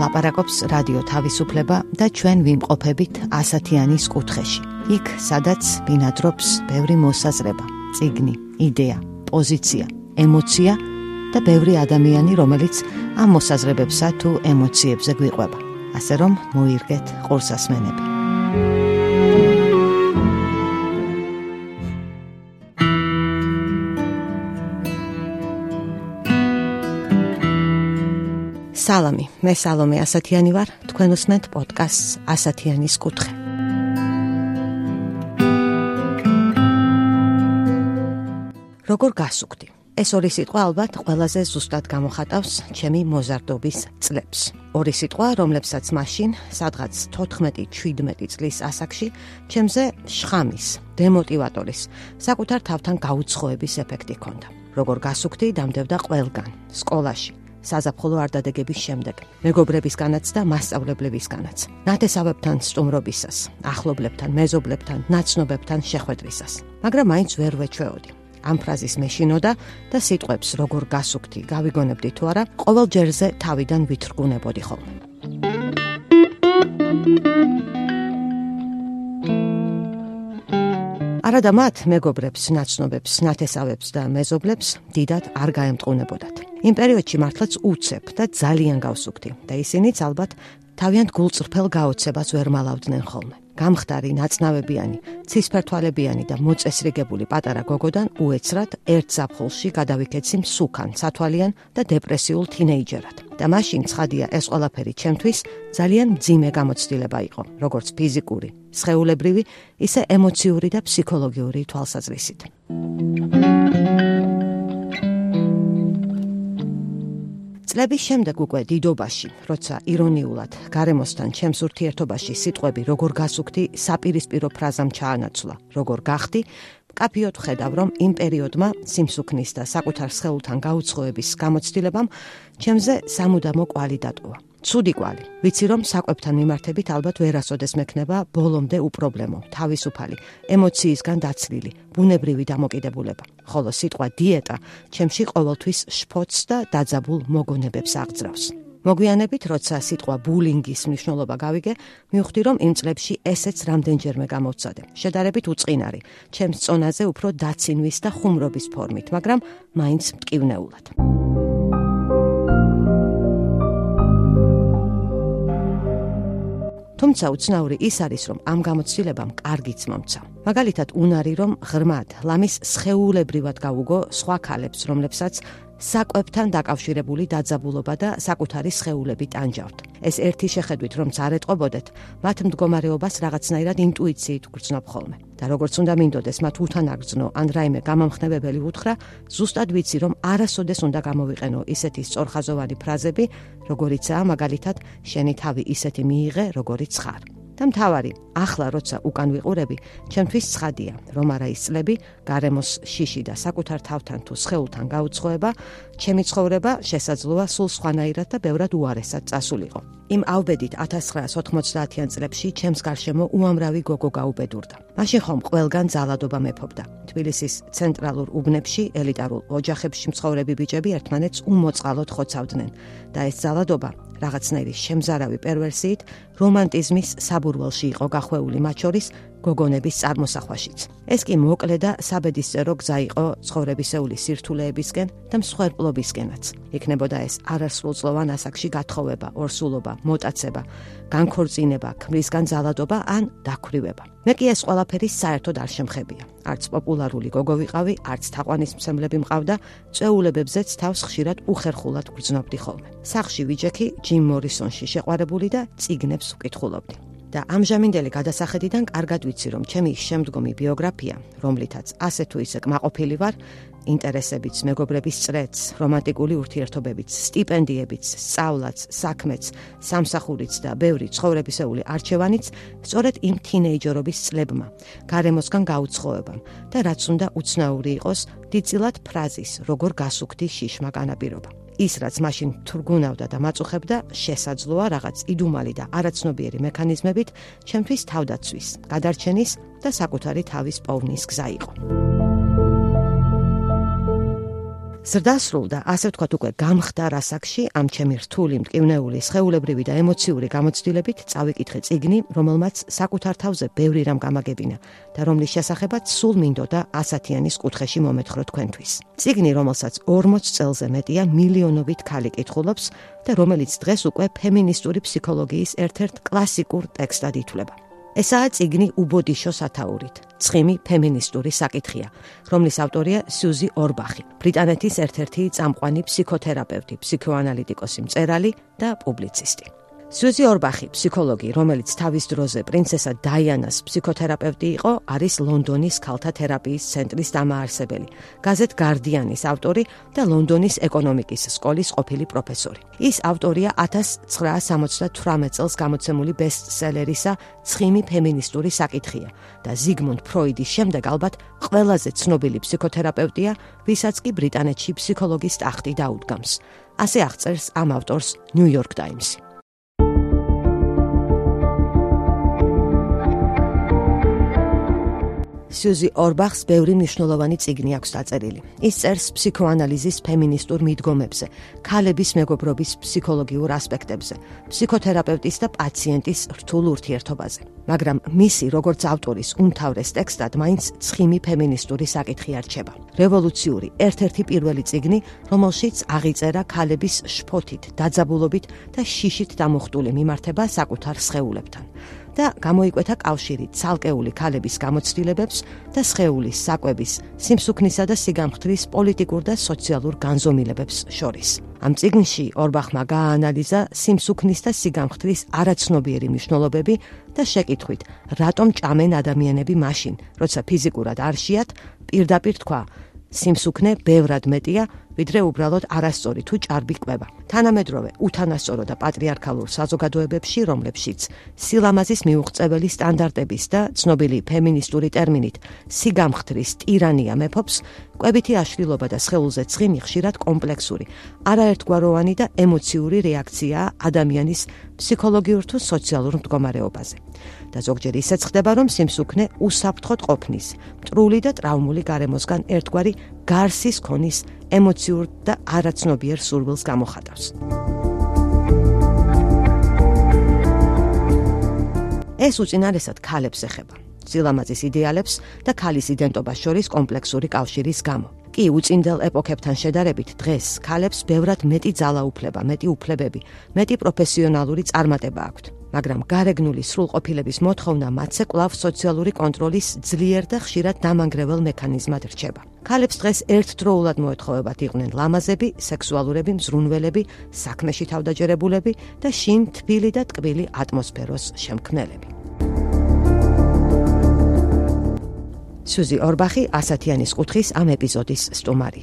ლაპარაკობს რადიო თავისუფლება და ჩვენ ვიმყოფებით ასათიანის კუთხეში. იქ, სადაც ბინადრობს ბევრი მოსაზრება, წიგნი, იდეა, პოზიცია, ემოცია და ბევრი ადამიანი, რომელიც ამ მოსაზრებებსა თუ ემოციებზე გვიყვება. ასე რომ მოირგეთ ყურსასმენები. სალამი, მე სალომე ასათიანი ვარ, თქვენ უსმენთ პოდკასტს ასათიანის კუთხე. როგორ გასუქდი? ეს ორი სიტყვა ალბათ ყველაზე ზუსტად გამოხატავს ჩემი მოზარდობის წლებს. ორი სიტყვა, რომლებსაც მაშინ, სადღაც 14-17 წლის ასაკში, ჩემზე შხამის, დემოტივატორის, საკუთარ თავთან გაუცხოების ეფექტი ჰქონდა. როგორ გასუქდი, დამდებდა ყველგან, სკოლაში, საზაფხულო არდადეგების შემდეგ, მეგობრებისგანაც და მასწავლებლებისგანაც, ნათესავებთან სტუმრობისას, ახლობლებთან, მეზობლებთან, ნაცნობებთან შეხვედრისას. მაგრამ მაინც ვერ ვეჩვეოდი. ამ ფრაზის მეშინოდა და სიტყვებს როგორ გასუქდი, გავიგონებდი თუ არა, ყოველ ჯერზე თავიდან ვითრგუნებოდი ხოლმე. არადა მათ მეგობრებს, ნაცნობებს, ნათესავებს და მეზობლებს დიდად არ გაემტყუნებოდათ. იმ პერიოდში მართლაც უცებ და ძალიან გავსუქდი და ისინიც ალბათ თავიანთ გულწრფელ გაოცებას ვერ მალავდნენ ხოლმე. გამხდარი, ნაწნავებიანი, ცისფერთვალებიანი და მოწესრიგებული პატარა გოგოდან უეცრად ერთ ზაფხულში გადავიქეცი მსუქან, სათვალიან და დეპრესიულ თინეიჯერად. და მაშინ ცხადია, ეს ყველაფერი ჩემთვის ძალიან მძიმე გამოცდილება იყო, როგორც ფიზიკური, სხეულებრივი, ისე ემოციური და ფსიქოლოგიური თვალსაზრისით. წლების შემდეგ უკვე დიდობაში, როცა ირონიულად გარემოსთან ჩემს ურთიერთობაში სიტყვები როგორ გასუქდი საპირისპირო ფრაზამ ჩაანაცვლა, როგორ გახდი, მკაფიოდ ვხედავ, რომ იმ პერიოდმა სიმსუქნის და საკუთარ სხეულთან გაუცხოების გამოცდილებამ ჩემზე სამუდამო კვალი დატოვა. ცუდი კვალი. ვიცი, რომ საკვებთან მიმართებით ალბათ ვერასოდეს მექნება ბოლომდე უპრობლემო, თავისუფალი, ემოციისგან დაცლილი, ბუნებრივი დამოკიდებულება. ხოლო სიტყვა დიეტა ჩემში ყოველთვის შფოთს და დაძაბულ მოგონებებს აღძრავს. მოგვიანებით, როცა სიტყვა ბულინგის მნიშვნელობა გავიგე, მივხვდი, რომ იმ წლებში ესეც რამდენჯერმე გამოვცადე. შედარებით უწყინარი, ჩემს წონაზე უფრო დაცინვის და ხუმრობის ფორმით, მაგრამ მაინც მტკივნეულად. თუმცა უცნაური ის არის, რომ ამ გამოცდილებამ კარგიც მომცა. მაგალითად, უნარი, რომ ღრმად, ლამის სხეულებრივად გავუგო სხვა ქალებს, რომლებსაც საკვებთან დაკავშირებული დაძაბულობა და საკუთარი სხეულები ტანჯავთ. ეს ერთი შეხედვით, რომ არ ეტყობოდეთ, მათ მდგომარეობას რაღაცნაირად ინტუიციით გრძნობ ხოლმე. და როგორც უნდა მინდოდეს მათ უთანაგრძნო ან რაიმე გამამხნევებელი უთხრა, ზუსტად ვიცი, რომ არასოდეს უნდა გამოვიყენო ისეთი სწორხაზოვანი ფრაზები, როგორიცაა მაგალითად, შენი თავი ისეთი მიიღე, როგორიც ხარ. და მთავარი, ახლა როცა უკან ვიყურები, ჩემთვის ცხადია, რომ არა ის წლები, გარემოს შიში და საკუთარ თავთან თუ სხეულთან გაუცხოება, ჩემი ცხოვრება შესაძლოა სულ სხვანაირად და ბევრად უარესად წასულიყო. იმ ავბედით 1990-იან წლებში ჩემს გარშემო უამრავი გოგო გაუბედურდა. მაშინ ხომ ყველგან ძალადობა მეფობდა. თბილისის ცენტრალურ უბნებში, ელიტარულ ოჯახებში მცხოვრები ბიჭები ერთმანეთს უმოწყალოდ ხოცავდნენ და ეს ძალადობა რაღაცნაირი შემზარავი პერვერსიით რომანტიზმის საბურველში იყო გახვეული, მათ შორის გოგონების წარმოსახვაშიც. ეს კი მოკლე და საბედისწერო გზა იყო ცხოვრებისეული სირთულეებისკენ და მსხვერპლობისკენაც. იქნებოდა ეს არასრულწლოვან ასაკში გათხოვება, ორსულობა, მოტაცება, განქორწინება, ქმრისგან ძალადობა ან დაქვრივება. მე კი ეს ყველაფერი საერთოდ არ შემხებია. არც პოპულარული გოგო ვიყავი, არც თაყვანისმცემლები მყავდა, წვეულებებზეც თავს ხშირად უხერხულად გრძნობდი ხოლმე. სახლში ვიჯექი, ჯიმ მორისონში შეყვარებული და წიგნებს ვკითხულობდი. და ამჟამინდელი გადასახედიდან კარგად ვიცი, რომ ჩემი შემდგომი ბიოგრაფია, რომლითაც ასე თუ ისე კმაყოფილი ვარ, ინტერესებიც, მეგობრების წრეც, რომანტიკული ურთიერთობებიც, სტიპენდიებიც, სწავლაც, საქმეც, სამსახურიც და ბევრი ცხოვრებისეული არჩევანიც, სწორედ იმ თინეიჯერობის წლებმა, გარემოსგან გაუცხოებამ და რაც უნდა უცნაური იყოს, დიდწილად ფრაზის, როგორ გასუქდი შიშმა განაპირობა. ის, რაც მაშინ თურგუნავდა და მაწუხებდა, შესაძლოა რაღაც იდუმალი და არაცნობიერი მექანიზმებით ჩემთვის თავდაცვის, გადარჩენის და საკუთარი თავის პოვნის გზა იყო. ზრდასრულდა, ასე ვთქვათ, უკვე გამხდარ ასაკში ამ ჩემი რთული, მტკივნეული, სხეულებრივი და ემოციური გამოცდილებით წავიკითხე წიგნი, რომელმაც საკუთარ თავზე ბევრი რამ გამაგებინა და რომლის შესახებაც სულ მინდოდა 100-იანის კუთხეში მომეთხოვრო თქვენთვის. წიგნი, რომელსაც 40 წელზე მეტია მილიონობით ქალი კითხულობს და რომელიც დღეს უკვე ფემინისტური ფსიქოლოგიის ერთ-ერთ კლასიკურ ტექსტად ითვლება. ესაა წიგნი უბოდიშო სათაურით. ცხიმი ფემინისტური საკითხია, რომლის ავტორია სიუზი ორბახი, ბრიტანეთის ერთ-ერთი წამყვანი ფსიქოთერაპევტი, ფსიქოანალიტიკოსი, მწერალი და პუბლიცისტი. სიუზი ორბახი, ფსიქოლოგი, რომელიც თავის დროზე პრინცესა დაიანას ფსიქოთერაპევტი იყო, არის ლონდონის ქალთა თერაპიის ცენტრის დამაარსებელი, გაზეთ გარდიანის ავტორი და ლონდონის ეკონომიკის სკოლის ყოფილი პროფესორი. ის ავტორია 1978 წელს გამოცემული ბესტსელერისა ცხიმი ფემინისტური საკითხია და ზიგმუნდ ფროიდის შემდეგ ალბათ ყველაზე ცნობილი ფსიქოთერაპევტია, ვისაც კი ბრიტანეთში ფსიქოლოგის ტახტი დაუდგამს. ასე აღწერს ამ ავტორს New York Times. სიუზი ორბახს ბევრი მნიშვნელოვანი წიგნი აქვს დაწერილი. ის წერს ფსიქოანალიზის ფემინისტურ მიდგომებზე, ქალების მეგობრობის ფსიქოლოგიურ ასპექტებზე, ფსიქოთერაპევტის და პაციენტის რთულ ურთიერთობაზე. მაგრამ მისი, როგორც ავტორის, უმთავრეს ტექსტად მაინც ცხიმი ფემინისტური საკითხი არჩება. რევოლუციური, ერთ-ერთი პირველი წიგნი, რომელშიც აღიწერა ქალების შფოთით, დაძაბულობით და შიშით დამუხტული მიმართება საკუთარ სხეულებთან. და გამოიკვეთა კავშირი ცალკეული ქალების გამოცდილებებს და სხეულის, საკვების, სიმსუქნისა და სიგამხდრის პოლიტიკურ და სოციალურ განზომილებებს შორის. ამ წიგნში ორბახმა გააანალიზა სიმსუქნის და სიგამხდრის არაცნობიერი მნიშვნელობები და შეკითხვით, რატომ ჭამენ ადამიანები მაშინ, როცა ფიზიკურად არ შეათ, პირდაპირ თქვა, სიმსუქნე ბევრად მეტია, ვიდრე უბრალოდ არასწორი თუ ჭარბი კვება. თანამედროვე უთანასწორო და პატრიარქალურ საზოგადოებებში, რომლებშიც სილამაზის მიუღწეველი სტანდარტების და ცნობილი ფემინისტური ტერმინით სიგამხდრის ტირანია მეფობს, კვებითი აშლილობა და სხეულზე ცხიმი ხშირად კომპლექსური, არაერთგვაროვანი და ემოციური რეაქციაა ადამიანის ფსიქოლოგიურ თუ სოციალურ მდგომარეობაზე. და ზოგჯერ ისეც ხდება, რომ სიმსუქნე უსაფრთხოდ ყოფნის, მტრული და ტრავმული გარემოსგან ერთგვარი გარსის ქონის ემოციურ და არაცნობიერ სურვილს გამოხატავს. ეს უწინარესად ქალებს ეხება, სილამაზის იდეალებს და ქალის იდენტობას შორის კომპლექსური კავშირის გამო. კი უწინდელ ეპოქებთან შედარებით დღეს ქალებს ბევრად მეტი ძალაუფლება, მეტი უფლებები, მეტი პროფესიონალური წარმატება აქვთ. მაგრამ გარეგნული სრულყოფილების მოთხოვნა მათზე კვლავ სოციალური კონტროლის ძლიერ და ხშირად დამანგრეველ მექანიზმად რჩება. ქალებს დღეს ერთდროულად მოეთხოვებათ იყვნენ ლამაზები, სექსუალურები, მზრუნველები, საქმეში თავდაჯერებულები და შინ თბილი და ტკბილი ატმოსფეროს შემქმნელები. სიუზი ორბახი 100-იანის კუთხის ამ ეპიზოდის სტუმარია.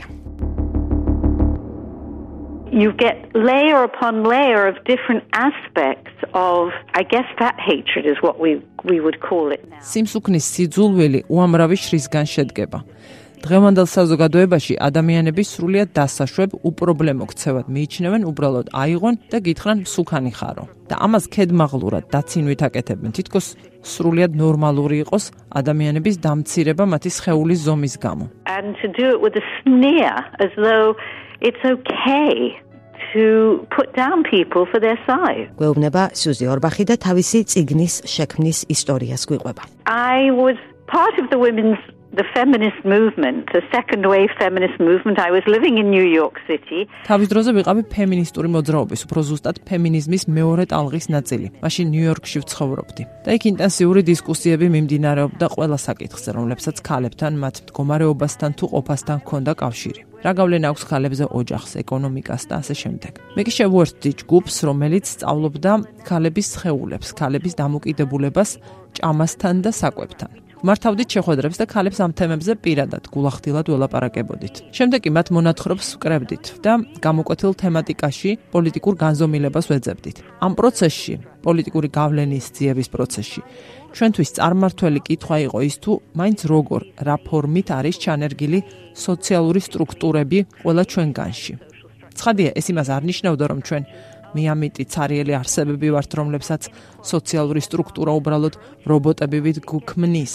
You get layer upon layer of different aspects of, I guess that hatred is what we would call it now. სიმსუქნის სიძულვილი უამრავი შრისგან შედგება. დღევანდელ საზოგადოებაში ადამიანები სრულიად დასაშვებ უპრობლემო ქცევად მიიჩნევენ უბრალოდ აიღონ და გითხრან მსუქანი ხარო. და ამას ქედმაღლურად დაცინვით აკეთებენ, თითქოს სრულიად ნორმალური იყოს ადამიანების დამცირება მათი სხეულის ზომის გამო. And to do it with a sneer as though it's okay to put down people for their size. გვეუბნება სიუზი ორბახი და თავისი წიგნის შექმნის ისტორიას გვიყვება. I was part of the feminist movement, the second wave feminist movement. I was living in New York City. თავის დროზე ვიყავი ფემინისტური მოძრაობის, უფრო ზუსტად ფემინიზმის მეორე ტალღის ნაწილი. მაშინ ნიუ-იორკში ვცხოვრობდი. და იქ ინტენსიური დისკუსიები მიმდინარეობდა ყველა საკითხზე, რომლებსაც ქალებთან, მათ მდგომარეობასთან თუ ყოფასთან ჰქონდა კავშირი. რა გავლენა აქვს ქალებზე ოჯახს, ეკონომიკას და ასე შემდეგ. მე კი შევუერთდი ჯგუფს, რომელიც სწავლობდა ქალების სხეულებს, ქალების დამოკიდებულებას ჭამასთან და საკვებთან. მართავდით შეხვედრებს და ქალებს ამ თემებზე პირადად გულახდილად ველაპარაკებოდით. შემდეგ კი მათ მონათხრობს ვკრებდით და გამოკვეთილ თემატიკაში პოლიტიკურ განზომილებას ვეძებდით. ამ პროცესში, პოლიტიკური გავლენის ძიების პროცესში, ჩვენთვის წარმართველი კითხვა იყო ის თუ მაინც როგორ, რა ფორმით არის ჩანერგილი სოციალური სტრუქტურები ყველა ჩვენგანში. ცხადია, ეს იმას არ ნიშნავდა, რომ ჩვენ მიამიტი ცარიელი არსებები ვართ, რომლებსაც სოციალური სტრუქტურა უბრალოდ რობოტები გვქმნის.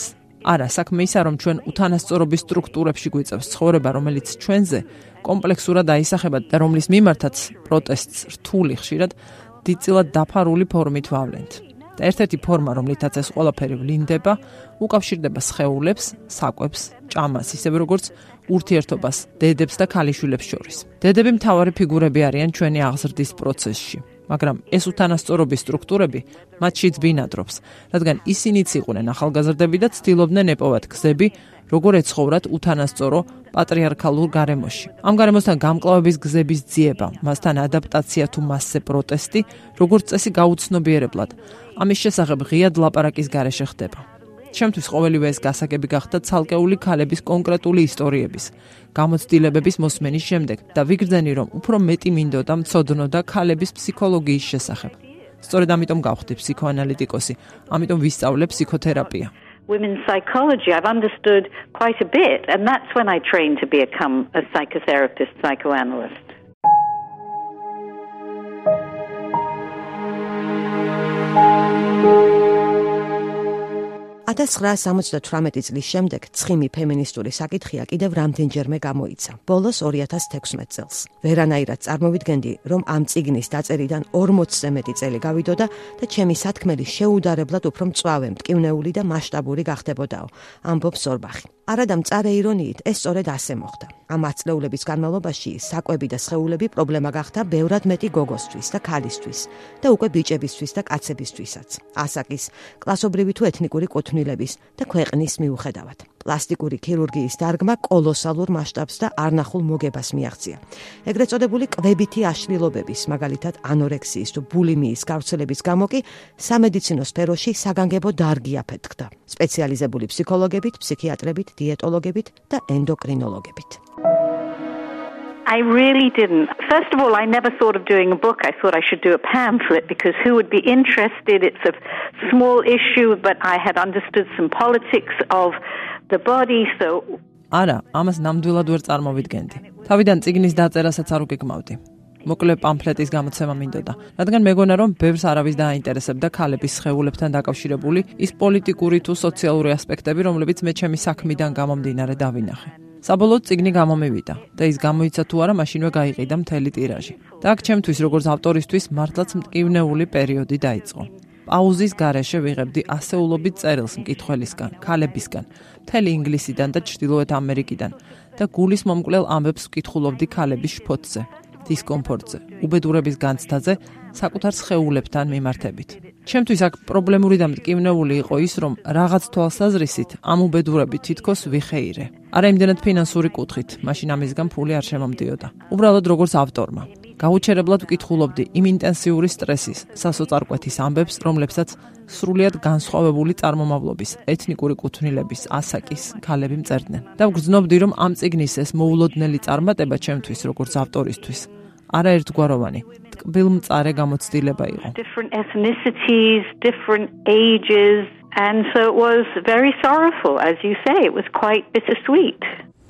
არა, საქმე ისაა, რომ ჩვენ უთანასწორობის სტრუქტურებში გვიწევს ცხოვრება, რომელიც ჩვენზე კომპლექსურად აისახება და რომლის მიმართაც პროტესტს რთული ხშირად დიდწილად დაფარული ფორმით ვავლენთ. და ერთ-ერთი ფორმა, რომლითაც ეს ყველაფერი ვლინდება, უკავშირდება სხეულებს, საკვებს, ჭამას, ისევე როგორც ურთიერთობას დედებს და ქალიშვილებს შორის. დედები მთავარი ფიგურები არიან ჩვენი აღზრდის პროცესში, მაგრამ ეს უთანასწორობის სტრუქტურები მათში ძბინადრობს, რადგან ისინიც იყვნენ ახალგაზრდები და ცდილობდნენ ეპოვათ გზები, როგორ ეცხოვრათ უთანასწორო პატრიარქალურ გარემოში. ამ გარემოსთან გამკლავების გზების ძიება, მასთან ადაპტაცია თუ მასზე პროტესტი, როგორც წესი გაუცნობიერებლად, ამის შესახებ ღიად ლაპარაკის გარეშე ხდება. ჩემთვის ყოველივე ეს გასაგები გახდა ცალკეული ქალების კონკრეტული ისტორიების, გამოცდილებების მოსმენის შემდეგ და ვიგრძენი, რომ უფრო მეტი მინდოდა მცოდნოდა ქალების ფსიქოლოგიის შესახებ. სწორედ ამიტომ გავხდი ფსიქოანალიტიკოსი, ამიტომ ვისწავლე ფსიქოთერაპია. Women's psychology, I've understood quite a bit, and that's when I trained to become a psychotherapist, psychoanalyst. 1978 წლის შემდეგ ცხიმი ფემინისტური საკითხია კიდევ რამდენჯერმე გამოიცა, ბოლოს 2016 წელს. ვერანაირად წარმოვიდგენდი, რომ ამ წიგნის დაწერიდან 40-ზე მეტი წელი გავიდოდა და ჩემი სათქმელი შეუდარებლად უფრო მწვავე, მტკივნეული და მასშტაბური გახდებოდაო, ამბობს ორბახი. არადა მწარე ირონიით, ეს სწორედ ასე მოხდა. ამ ათწლეულების განმავლობაში საკვები და სხეულები პრობლემა გახდა ბევრად მეტი გოგოსთვის და ქალისთვის და უკვე ბიჭებისთვის და კაცებისთვისაც. ასაკის, კლასობრივი თუ ეთნიკური კუთვნილების და ქვეყნის მიუხედავად. პლასტიკური ქირურგიის დარგმა კოლოსალურ მასშტაბს და არნახულ მოგებას მიაღწია. ეგრეთ წოდებული კვებითი აშლილობების, მაგალითად ანორექსიის თუ ბულიმიის გავრცელების გამო კი სამედიცინო სფეროში საგანგებო დარგი აფეთქდა. სპეციალიზებული ფსიქოლოგებით, ფსიქიატრებით, დიეტოლოგებით და ენდოკრინოლოგებით. I really didn't. First of all, I never thought of doing a book. I thought I should do a pamphlet because who would be interested? It's a small issue, but I had understood some politics of the body, so... არა, ამას ნამდვილად ვერ წარმოვიდგენდი. თავიდან წიგნის დაწერასაც არ უკიკმავდი. მოკლე პამფლეტის გამოცემა მინდოდა, რადგან მეგონა, რომ ბევრს არავის დააინტერესებდა ქალების სხეულებთან დაკავშირებული ის პოლიტიკური თუ სოციალური ასპექტები, რომლებიც მე ჩემი საქმიდან გამომდინარე დავინახე. საბოლოოდ წიგნი გამომივიდა და ის გამოიცა თუ არა, მაშინვე გაიყიდა მთელი ტირაჟი. და აქ ჩემთვის, როგორც ავტორისთვის, მართლაც მტკივნეული პერიოდი დაიწყო. პაუზის გარეშე ვიღებდი ასეულობით წერილს მკითხველისგან, ქალებისგან, მთელი ინგლისიდან და ჩრდილოეთ ამერიკიდან და გულის მომკვლელ ამბებს ვკითხულობდი ქალების შფოთზე, დისკომფორტზე, უბედურების განცდაზე, საკუთარ სხეულებთან მიმართებით. ჩემთვის აქ პრობლემური და მტკივნეული იყო ის, რომ რაღაც თვალსაზრისით ამ უბედურები თითქოს ვიხეირე. არა იმდენად ფინანსური კუთხით, მაშინ ამისგან ფული არ შემომდიოდა. უბრალოდ როგორც ავტორმა. გაუჩერებლად ვკითხულობდი იმ ინტენსიური სტრესის, სასოწარკვეთის ამბებს, რომლებსაც სრულიად განსხვავებული წარმომავლობის, ეთნიკური კუთვნილების, ასაკის ქალები მწერდნენ. და ვგრძნობდი, რომ ამ წიგნის ეს მოულოდნელი წარმატება ჩემთვის, როგორც ავტორისთვის, არაერთგვაროვანი, ტკბილმწარე გამოცდილება იყო. Different ethnicities, different ages, and so it was very sorrowful, as you say. It was quite bittersweet.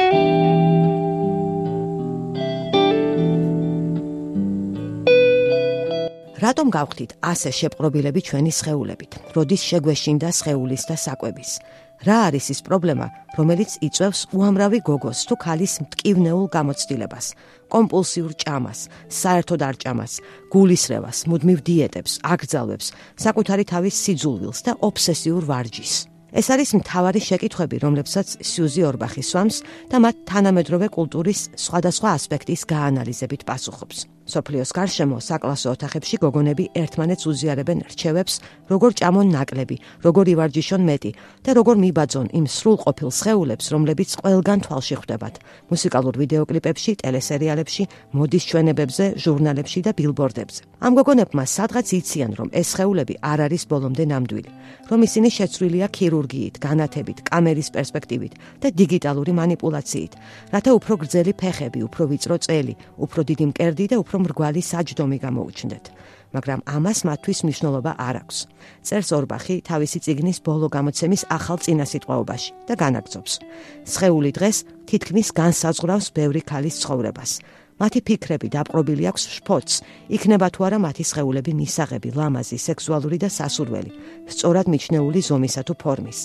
რატომ გავხდით ასე შეპყრობილები ჩვენი სხეულებით? როდის შეგვეშინდა სხეულის და საკვების? რა არის ის პრობლემა, რომელიც იწვევს უამრავი გოგოს თუ ქალის მტკივნეულ გამოცდილებას, კომპულსიურ ჭამას, საერთოდ არ ჭამას, გულისრევას, მუდმივ დიეტებს, აკრძალვებს, საკუთარი თავის სიძულვილს და ობსესიურ ვარჯიშს? ეს არის მთავარი შეკითხვები, რომლებსაც სიუზი ორბახი სვამს და მათ თანამედროვე კულტურის სხვადასხვა ასპექტის გაანალიზებით პასუხობს. სოფლიოს გარშემო საკლასო ოთახებში გოგონები ერთმანეთს უზიარებენ რჩევებს, როგორ ჭამონ ნაკლები, როგორ ივარჯიშონ მეტი და როგორ მიბაძონ იმ სრულყოფილ სხეულებს, რომლებიც ყველგან თვალში ხვდებათ, მუსიკალურ ვიდეოკლიპებში, ტელესერიალებში, მოდის ჩვენებებზე, ჟურნალებში და ბილბორდებზე. ამ გოგონებმა სადღაც იციან, რომ ეს სხეულები არ არის ბოლომდე ნამდვილი, რომ ისინი შეცვლილია ქირურგიით, განათებით, კამერის პერსპექტივით და დიგიტალური манипуляციით, რათა უფრო გრძელი ფეხები, უფრო ვიწრო წელი, უფრო დიდი მკერდი და უფრო მრგვალი საჯდომი გამოუჩნდეთ. მაგრამ ამას მათთვის მნიშვნელობა არ აქვს. წერს ორბახი თავისი წიგნის ბოლო გამოცემის ახალ წინასიტყვაობაში და განაგრძობს. სხეული დღეს თითქმის განსაზღვრავს ბევრი ქალის ცხოვრებას. მათი ფიქრები დაპყრობილი აქვს შფოთს, იქნება თუ არა მათი სხეულები მისაღები, ლამაზი, სექსუალური და სასურველი, სწორად მიჩნეული ზომისა თუ ფორმის.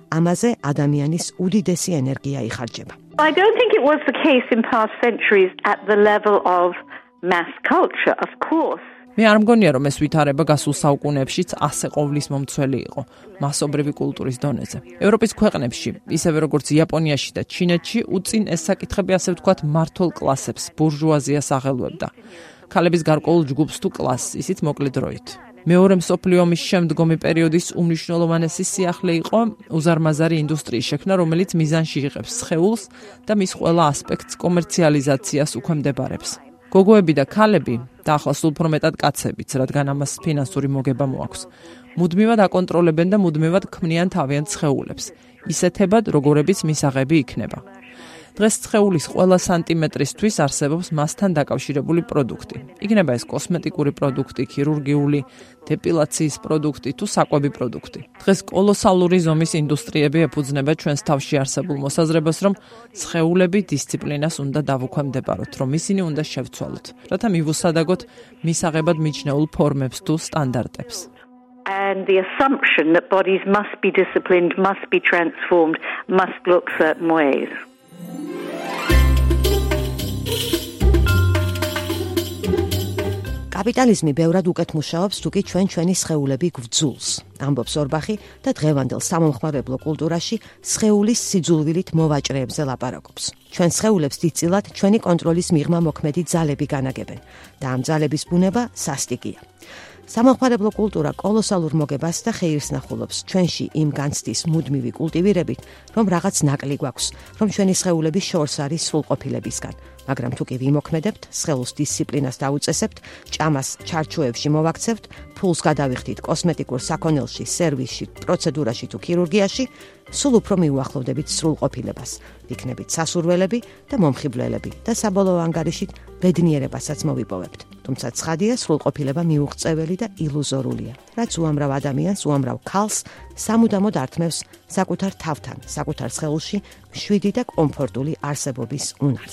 ამაზე ადამიანის უდიდესი ენერგია იხარჯება. I don't think it was the case in past centuries at the level of mass culture, of course. მე არ მგონია, რომ ეს ვითარება გასულ საუკუნეებშიც ასე ყოვლის მომცველი იყო მასობრივი კულტურის დონეზე. ევროპის ქვეყნებში, ისევე როგორც იაპონიაში და ჩინეთში, უწინ ეს საკითხები ასე ვთქვათ მმართველ კლასებს, ბურჟუაზიას აღელვებდა. ქალების გარკვეულ ჯგუფს თუ კლასს, ისიც მოკლე დროით. მეორე მსოფლიო ომის შემდგომი პერიოდის უმნიშვნელოვანესი სიახლე იყო უზარმაზარი ინდუსტრიის შექმნა, რომელიც მიზანში იღებს სხეულს და მის ყველა ასპექტს კომერციალიზაციას უქვემდებარებს. გოგოები და ქალები და ახლა სულ უფრო მეტად კაცებიც, რადგან ამას ფინანსური მოგება მოაქვს, მუდმივად აკონტროლებენ და მუდმივად ქმნიან თავიანთ სხეულებს, ისეთებად, როგორებიც მისაღები იქნება. დღეს სხეულის ყველა სანტიმეტრისთვის არსებობს მასთან დაკავშირებული პროდუქტი. იქნება ეს კოსმეტიკური პროდუქტი, ქირურგიული, დეპილაციის პროდუქტი თუ საკვები პროდუქტი. დღეს კოლოსალური ზომის ინდუსტრიები ეფუძნება ჩვენს თავში არსებულ მოსაზრებას, რომ სხეულები დისციპლინას უნდა დავუქვემდებაროთ, რომ ისინი უნდა შევცვალოთ, რათა მივუსადაგოთ მისაღებად მიჩნეულ ფორმებს თუ სტანდარტებს. And the assumption that bodies must be disciplined, must be transformed, must look certain ways. კაპიტალიზმი ბევრად უკეთ მუშაობს, თუკი ჩვენი სხეულები გვძულს. ამბობს ორბახი და დღევანდელ სამომხმარებლო კულტურაში სხეულის სიძულვილით მოვაჭრეებზე ლაპარაკობს. ჩვენ სხეულებს დიდწილად ჩვენი კონტროლის მიღმა მოქმედი ძალები განაგებენ და ამ ძალების ბუნება სასტიკია. სამომხმარებლო კულტურა კოლოსალურ მოგებას და ხეირს ნახულობს ჩვენში იმ განცდის მუდმივი კულტივირებით, რომ რაღაც ნაკლი გვაქვს, რომ ჩვენი სხეულები შორს არის სრულყოფილებისგან. მაგრამ თუ კი ვიმოქმედებთ, სხეულს დისციპლინას დაუწესებთ, ჭამას ჩარჩოებში მოვაქცევთ, ფულს გადავიხდით კოსმეტიკურ საქონელში, სერვისში, პროცედურაში თუ ქირურგიაში, სულ უფრო მიუახლოვდებით სრულყოფილებას, ვიქნებით სასურველები და მომხიბვლელები და საბოლოო ანგარიშით ბედნიერებასაც მოვიპოვებთ. თუმცა ცხადია, სრულყოფილება მიუღწეველი და ილუზორულია, რაც უამრავ ადამიანს, უამრავ ქალს სამუდამოდ ართმევს საკუთარ თავთან, საკუთარ სხეულში მშვიდი და კომფორტული არსებობის უნარს.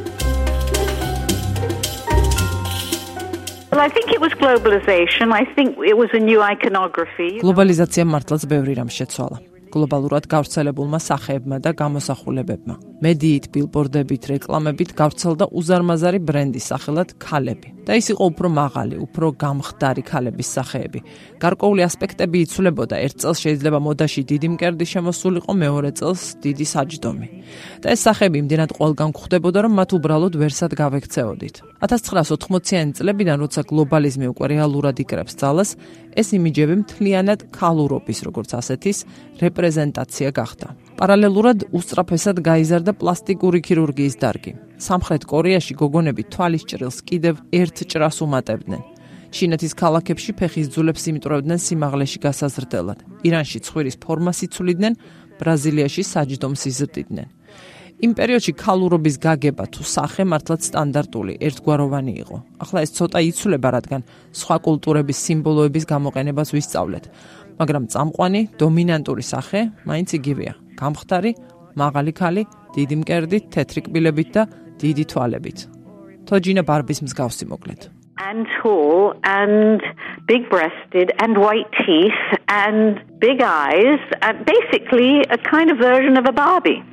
Well, I think it was globalization. I think it was a new iconography. გლობალიზაცია მართლაც ბევრი რამ შეცვალა. გლობალურად გავრცელებულმა სახეებმა და გამოსახულებებმა. მედიით, ბილბორდებით, რეკლამებით გავრცელდა უზარმაზარი ბრენდის სახელად ქალები. და ის იყო უფრო მაღალი, უფრო გამხდარი ქალების სახეები. გარკვეული ასპექტები იცვლებოდა. ერთ წელს შეიძლება მოდაში დიდი მკერდი შემოსულიყო, მეორე წელს დიდი საჯდომი. და ეს სახეები იმდენად ყველგან გვხვდებოდა, რომ მათ უბრალოდ ვერსად გავექცეოდით. 1980-იანი წლებიდან, როცა გლობალიზმი უკვე რეალურად იკრებს ძალას, ეს იმიჯები მთლიანად ქალურობის, როგორც ასეთის, რეპრეზენტაცია გახდა. პარალელურად უსწრაფესად გაიზარდა პლასტიკური ქირურგიის დარგი. სამხრეთ კორეაში გოგონები თვალის ჭრილს კიდევ ერთ ჭრას უმატებდნენ. ჩინეთის ქალაქებში ფეხის ძულებს იმტვრევდნენ სიმაღლეში გასაზრდელად. ირანში ცხვირის ფორმას იცვლიდნენ, ბრაზილიაში საჯდომს იზრდიდნენ. იმ პერიოდში ქალურობის გაგება თუ სახე მართლაც სტანდარტული, ერთგვაროვანი იყო. ახლა ეს ცოტა იცვლება, რადგან სხვა კულტურების სიმბოლოების გამოყენებას ვისწავლეთ. მაგრამ წამყვანი, დომინანტური სახე მაინც იგივეა. გამხდარი, მაღალი ქალი, დიდი მკერდით, თეთრი კბილებით და დიდი თვალებით. თოჯინა ბარბის მსგავსი მოკლედ. And tall and big-breasted and white teeth and big eyes, and basically a kind of version of a Barbie.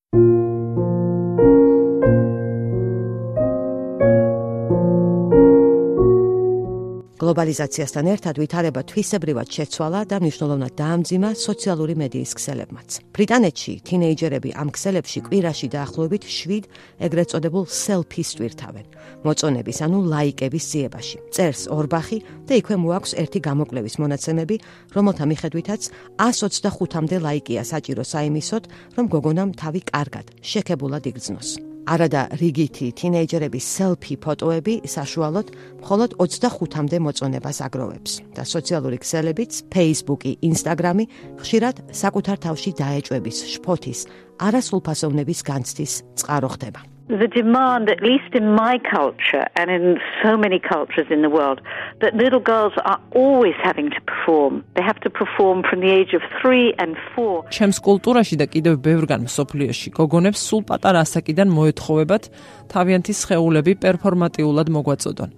გლობალიზაციასთან ერთად ვითარება თვისებრივად შეცვალა და მნიშვნელოვნად დაამძიმა სოციალური მედიის ქსელებმაც. ბრიტანეთში თინეიჯერები ამ ქსელებში კვირაში დაახლოებით 7 ეგრეთ წოდებულ სელფის ტვირთავენ, მოწონების ანუ ლაიკების ძიებაში. წერს ორბახი და იქვე მოაქვს ერთი გამოკვლევის მონაცემები, რომელთა მიხედვითაც 125-მდე ლაიკია საჭირო საიმისოდ, რომ გოგონამ თავი კარგად, შექებულად იგრძნოს. არადა რიგითი თინეიჯერების სელფი ფოტოები საშუალოდ მხოლოდ 25-მდე მოწონებას აგროვებს და სოციალური ქსელებიც, Facebook-ი, Instagram-ი ხშირად საკუთარ თავში დაეჭვების, შფოთის, არასრულფასოვნების განცდის წყარო ხდება. The demand, at least in my culture and in so many cultures in the world, that little girls are always having to perform. They have to perform from the age of 3 and 4. ჩემს კულტურაში და კიდევ ბევრგან მსოფლიოში გოგონებს სულ პატარა ასაკიდან მოეთხოვებათ თავიანთი სხეულები პერფორმატიულად მოგვაწოდონ.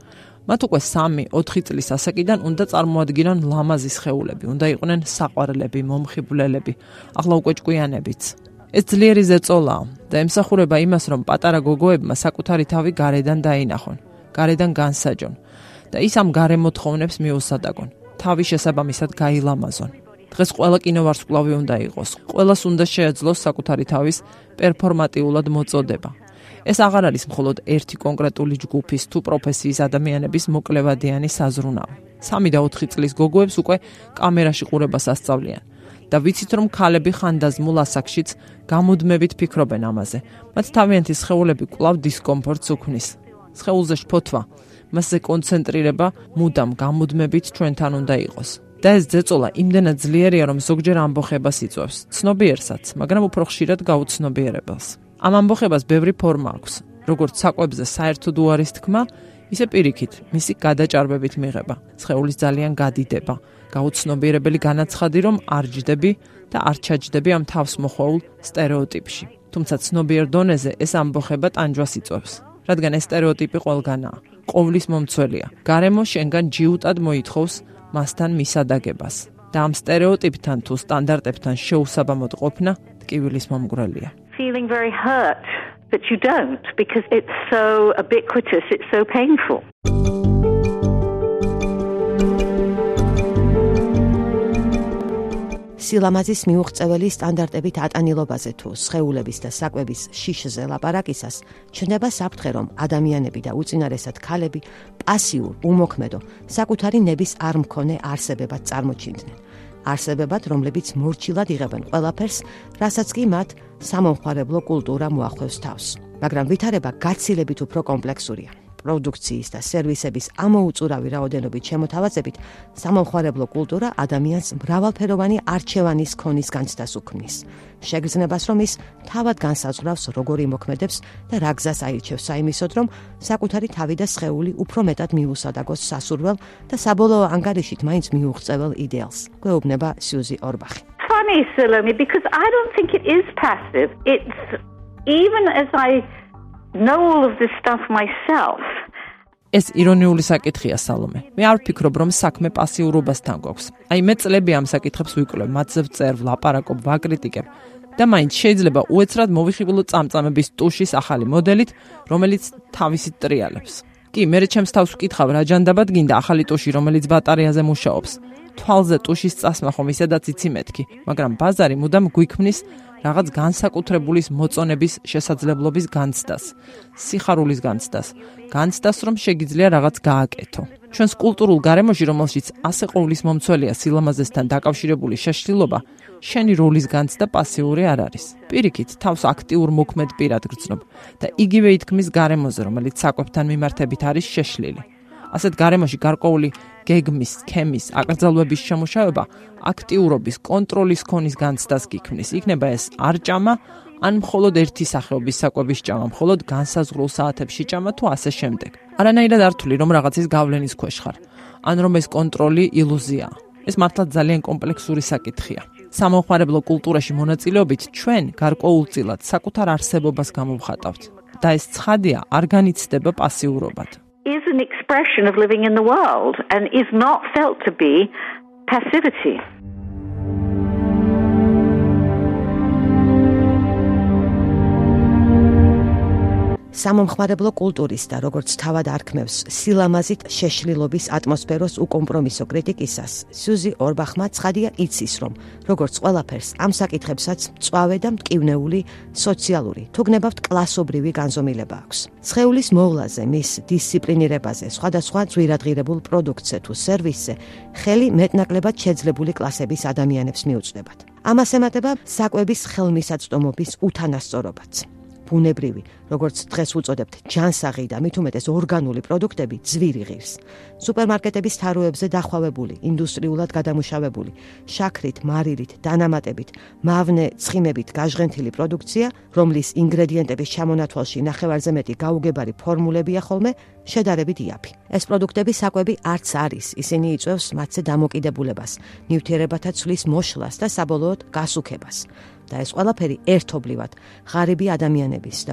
მათ უკვე 3-4 წლის ასაკიდან უნდა წარმოადგინონ ლამაზი სხეულები, უნდა იყვნენ საყვარლები, მომხიბვლელები, ახლა უკვე ჭკვიანებიც. ეს ძლიერი ზეწოლაა და ემსახურება იმას, რომ პატარა გოგოებმა საკუთარი თავი გარედან დაინახონ, გარედან განსაჯონ და ის ამ გარემოთხოვნებს მიუსადაგონ, თავი შესაბამისად გაილამაზონ. დღეს ყველა კინოვარსკვლავი უნდა იყოს, ყველას უნდა შეეძლოს საკუთარი თავის პერფორმატიულად მოწოდება. ეს აღარ არის მხოლოდ ერთი კონკრეტული ჯგუფის თუ პროფესიის ადამიანების მოკლევადიანი საზრუნავი. 3 და 4 წლის გოგოებს უკვე კამერაში ყურებას ასწავლიან. და ვიცით, რომ ქალები ხანდაზმულ ასაკშიც გამუდმებით ფიქრობენ ამაზე. მათ თავიანთი სხეულები კვლავ დისკომფორტს უქმნის. სხეულზე შფოთვა, მასზე კონცენტრირება მუდამ გამუდმებით ჩვენთან უნდა იყოს. და ეს ზეწოლა იმდენად ძლიერია, რომ ზოგჯერ ამბოხებას იწვევს, ცნობიერსაც, მაგრამ უფრო ხშირად გაუცნობიერებელს. ამ ამბოხებას ბევრი ფორმა აქვს, როგორც საკვებზე საერთოდ უარის თქმა, ისე პირიქით, მისი გადაჭარბებით მიღება, სხეულის ძალიან გადიდება, გაუცნობიერებელი განაცხადი, რომ არ ჯდები და არ ჩაჯდები ამ თავსმოხვეულ სტერეოტიპში. თუმცა ცნობიერ დონეზე ეს ამბოხება ტანჯვას იწვევს, რადგან ეს სტერეოტიპი ყველგანაა, ყოვლის მომცველია. გარემო შენგან ჯიუტად მოითხოვს მასთან მისადაგებას და ამ სტერეოტიპთან თუ სტანდარტებთან შეუსაბამოდ ყოფნა ტკივილის მომგვრელია. Feeling very hurt that you don't because it's so ubiquitous, it's so painful. სილამაზის მიუღწეველი სტანდარტებით ატანილობაზე თუ სხეულების და საკვების შიშზე ლაპარაკისას ჩნდება საფრთხე, რომ ადამიანები და უწინარესად ქალები პასიურ, უმოქმედო, საკუთარი ნების არ მქონე არსებებად წარმოჩინდნენ. არსებებად, რომლებიც მორჩილად იღებენ ყველაფერს, რასაც კი მათ სამომხმარებლო კულტურა მოახვევს თავს. მაგრამ ვითარება გაცილებით უფრო კომპლექსურია. პროდუქციის და სერვისების ამოუწურავი რაოდენობით შემოთავაზებით, სამომხმარებლო კულტურა ადამიანს მრავალფეროვანი არჩევანის ქონის განცდას უქმნის. შეგრძნებას, რომ ის თავად განსაზღვრავს, როგორ იმოქმედებს და რა გზას აირჩევს საიმისოდ, რომ საკუთარი თავი და სხეული უფრო მეტად მიუსადაგოს სასურველ და საბოლოო ანგარიშით მაინც მიუღწეվել იდეალს. გვეუბნება სიუზი ორბახი. Funny, Salome, because I don't think it is passive. It's even as I know all of this stuff myself. ეს ირონიული საკითხია, სალომე. მე არ ვფიქრობ, რომ საქმე პასიურობასთან გვაქვს. აი მე წლები ამ საკითხებს ვიკვლევ, მათზე ვწერ, ვლაპარაკობ, ვაკრიტიკებ და მაინც შეიძლება უეცრად მოვიხიბლო წამწამების ტუშის ახალი მოდელით, რომელიც თავისით ტრიალებს. კი, მე ჩემს თავს ვკითხავ, რა ჯანდაბად გინდა ახალი ტუში, რომელიც ბატარეაზე მუშაობს. თვალზე ტუშის წასმა ხომ ისედაც იცი მეთქი, მაგრამ ბაზარი მუდამ გვიქმნის რაღაც განსაკუთრებულის მოწონების შესაძლებლობის განცდას, სიხარულის განცდას, რომ შეგიძლია რაღაც გააკეთო. ჩვენს კულტურულ გარემოში, რომელშიც ასე ყოვლის მომცველია სილამაზესთან დაკავშირებული შეშლილობა, შენი როლის განცდა პასიური არ არის. პირიქით, თავს აქტიურ მოქმედ პირად გრძნობ და იგივე ითქმის გარემოზე, რომელიც საკვებთან მიმართებით არის შეშლილი. ასეთ გარემოში გარკვეული გეგმის, სქემის, აკრძალვების შემუშავება აქტიურობის, კონტროლის ქონის განცდას გიქმნის. იქნება ეს არ ჭამა, ან მხოლოდ ერთი სახეობის საკვების ჭამა, მხოლოდ განსაზღვრულ საათებში ჭამა თუ ასე შემდეგ. არანაირად არ თვლი, რომ რაღაცის გავლენის ქვეშ ხარ, ან რომ ეს კონტროლი ილუზიაა. ეს მართლაც ძალიან კომპლექსური საკითხია. სამომხმარებლო კულტურაში მონაწილეობით ჩვენ გარკვეულწილად საკუთარ არსებობას გამოვხატავთ და ეს ცხადია არ განიცდება პასიურობად. Is an expression of living in the world and is not felt to be passivity. სამომხმარებლო კულტურის და როგორც თავად არქმევს სილამაზით შეშლილობის ატმოსფეროს უკომპრომისო კრიტიკისას, სიუზი ორბახმა ცხადია იცის, რომ როგორც ყველაფერს ამ საკითხებსაც მწვავე და მტკივნეული სოციალური, თუ გნებავთ კლასობრივი განზომილება აქვს. სხეულის მოვლაზე, მის დისციპლინირებაზე, სხვადასხვა ძვირადღირებულ პროდუქტზე თუ სერვისზე ხელი მეტნაკლებად შეძლებული კლასების ადამიანებს მიუწვდებათ. ამას ემატება საკვების ხელმისაწვდომობის უთანასწორობაც. ბუნებრივი, როგორც დღეს უწოდებთ, ჯანსაღი და მით უმეტეს ორგანული პროდუქტები ძვირი ღირს. სუპერმარკეტების თაროებზე დახვავებული, ინდუსტრიულად გადამუშავებული, შაქრით, მარილით, დანამატებით, მავნე ცხიმებით გაჟღენთილი პროდუქცია, რომლის ინგრედიენტების ჩამონათვალში ნახევარზე მეტი გაუგებარი ფორმულებია ხოლმე, შედარებით იაფი. ეს პროდუქტები საკვები არც არის, ისინი იწვევს მათზე დამოკიდებულებას, ნივთიერებათა ცვლის მოშლას და საბოლოოდ გასუქებას. და ეს ყველაფერი ერთობლივად ღარიბი ადამიანების და უწინარეს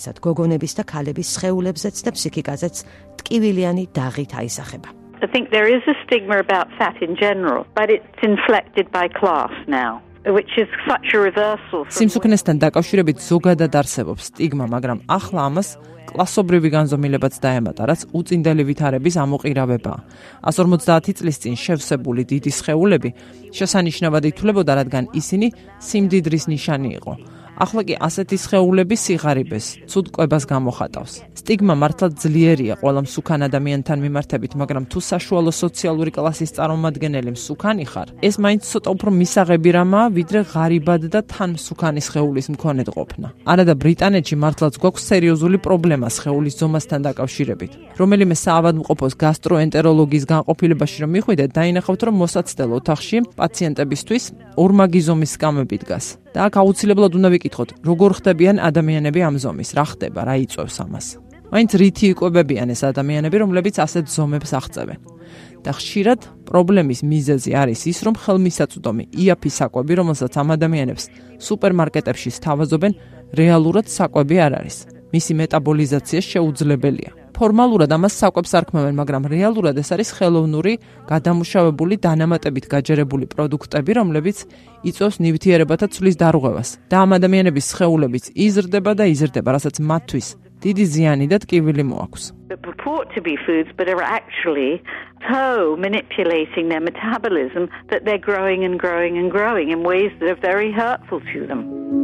უმეტესად გოგონების და ქალების სხეულებზეც და ფსიქიკაზეც ტკივილიანი დაღით აისახება. I think there is a stigma about fat in general, but it's inflected by class now, which is such a reversal. სიმსუქნესთან დაკავშირებით ზოგადად არსებობს სტიგმა, მაგრამ ახლა ამას კლასობრივი განზომილებაც დაემატა, რაც უწინდელი ვითარების ამოყირავებაა. 150 წლის წინ შევსებული დიდი სხეულები შესანიშნავად ითვლებოდა, რადგან ისინი სიმდიდრის ნიშანი იყო. ახლა კი ასეთი სხეულები სიღარიბეს, ცუდ კვებას გამოხატავს. სტიგმა მართლა ძლიერია ყველა მსუქან ადამიანთან მიმართებით, მაგრამ თუ საშუალო სოციალური კლასის წარმომადგენელი მსუქანი ხარ, ეს მაინც ცოტა უფრო მისაღები რამაა, ვიდრე ღარიბად და თან მსუქანი სხეულის მქონედ ყოფნა. არადა ბრიტანეთში მართლაც გვაქვს სერიოზული პრობლემა სხეულის ზომასთან დაკავშირებით. რომელიმე საავადმყოფოს გასტროენტეროლოგის განყოფილებაში რომ მიხვიდეთ, დაინახავთ, რომ მოსაცდელ ოთახში პაციენტებისთვის ორმაგი ზომის სკამები დგას. და აქ აუცილებლად უნდა ვიკითხოთ, როგორ ხდებიან ადამიანები ამ ზომის, რა ხდება, რა იწვევს ამას. მაინც რითი იკვებებიან ეს ადამიანები, რომლებიც ასეთ ზომებს აღწევენ. და ხშირად პრობლემის მიზეზი არის ის, რომ ხელმისაწვდომი იაფი საკვები, რომელსაც ამ ადამიანებს სუპერმარკეტებში სთავაზობენ, რეალურად საკვები არ არის. მისი მეტაბოლიზაცია შეუძლებელია. ფორმალურად ამას საკვებს არ ქმნიან, მაგრამ რეალურად ეს არის ხელოვნური, გადამუშავებული, დანამატებით გაჯერებული პროდუქტები, რომლებიც იწვევს ნივთიერებათა ცვლის დარღვევას. და ამ ადამიანების სხეულებიც იზრდება და იზრდება, რასაც მათთვის დიდი ზიანი და ტკივილი მოაქვს. That purport to be foods, but are actually so manipulating their metabolism that they're growing and growing and growing in ways that are very hurtful to them.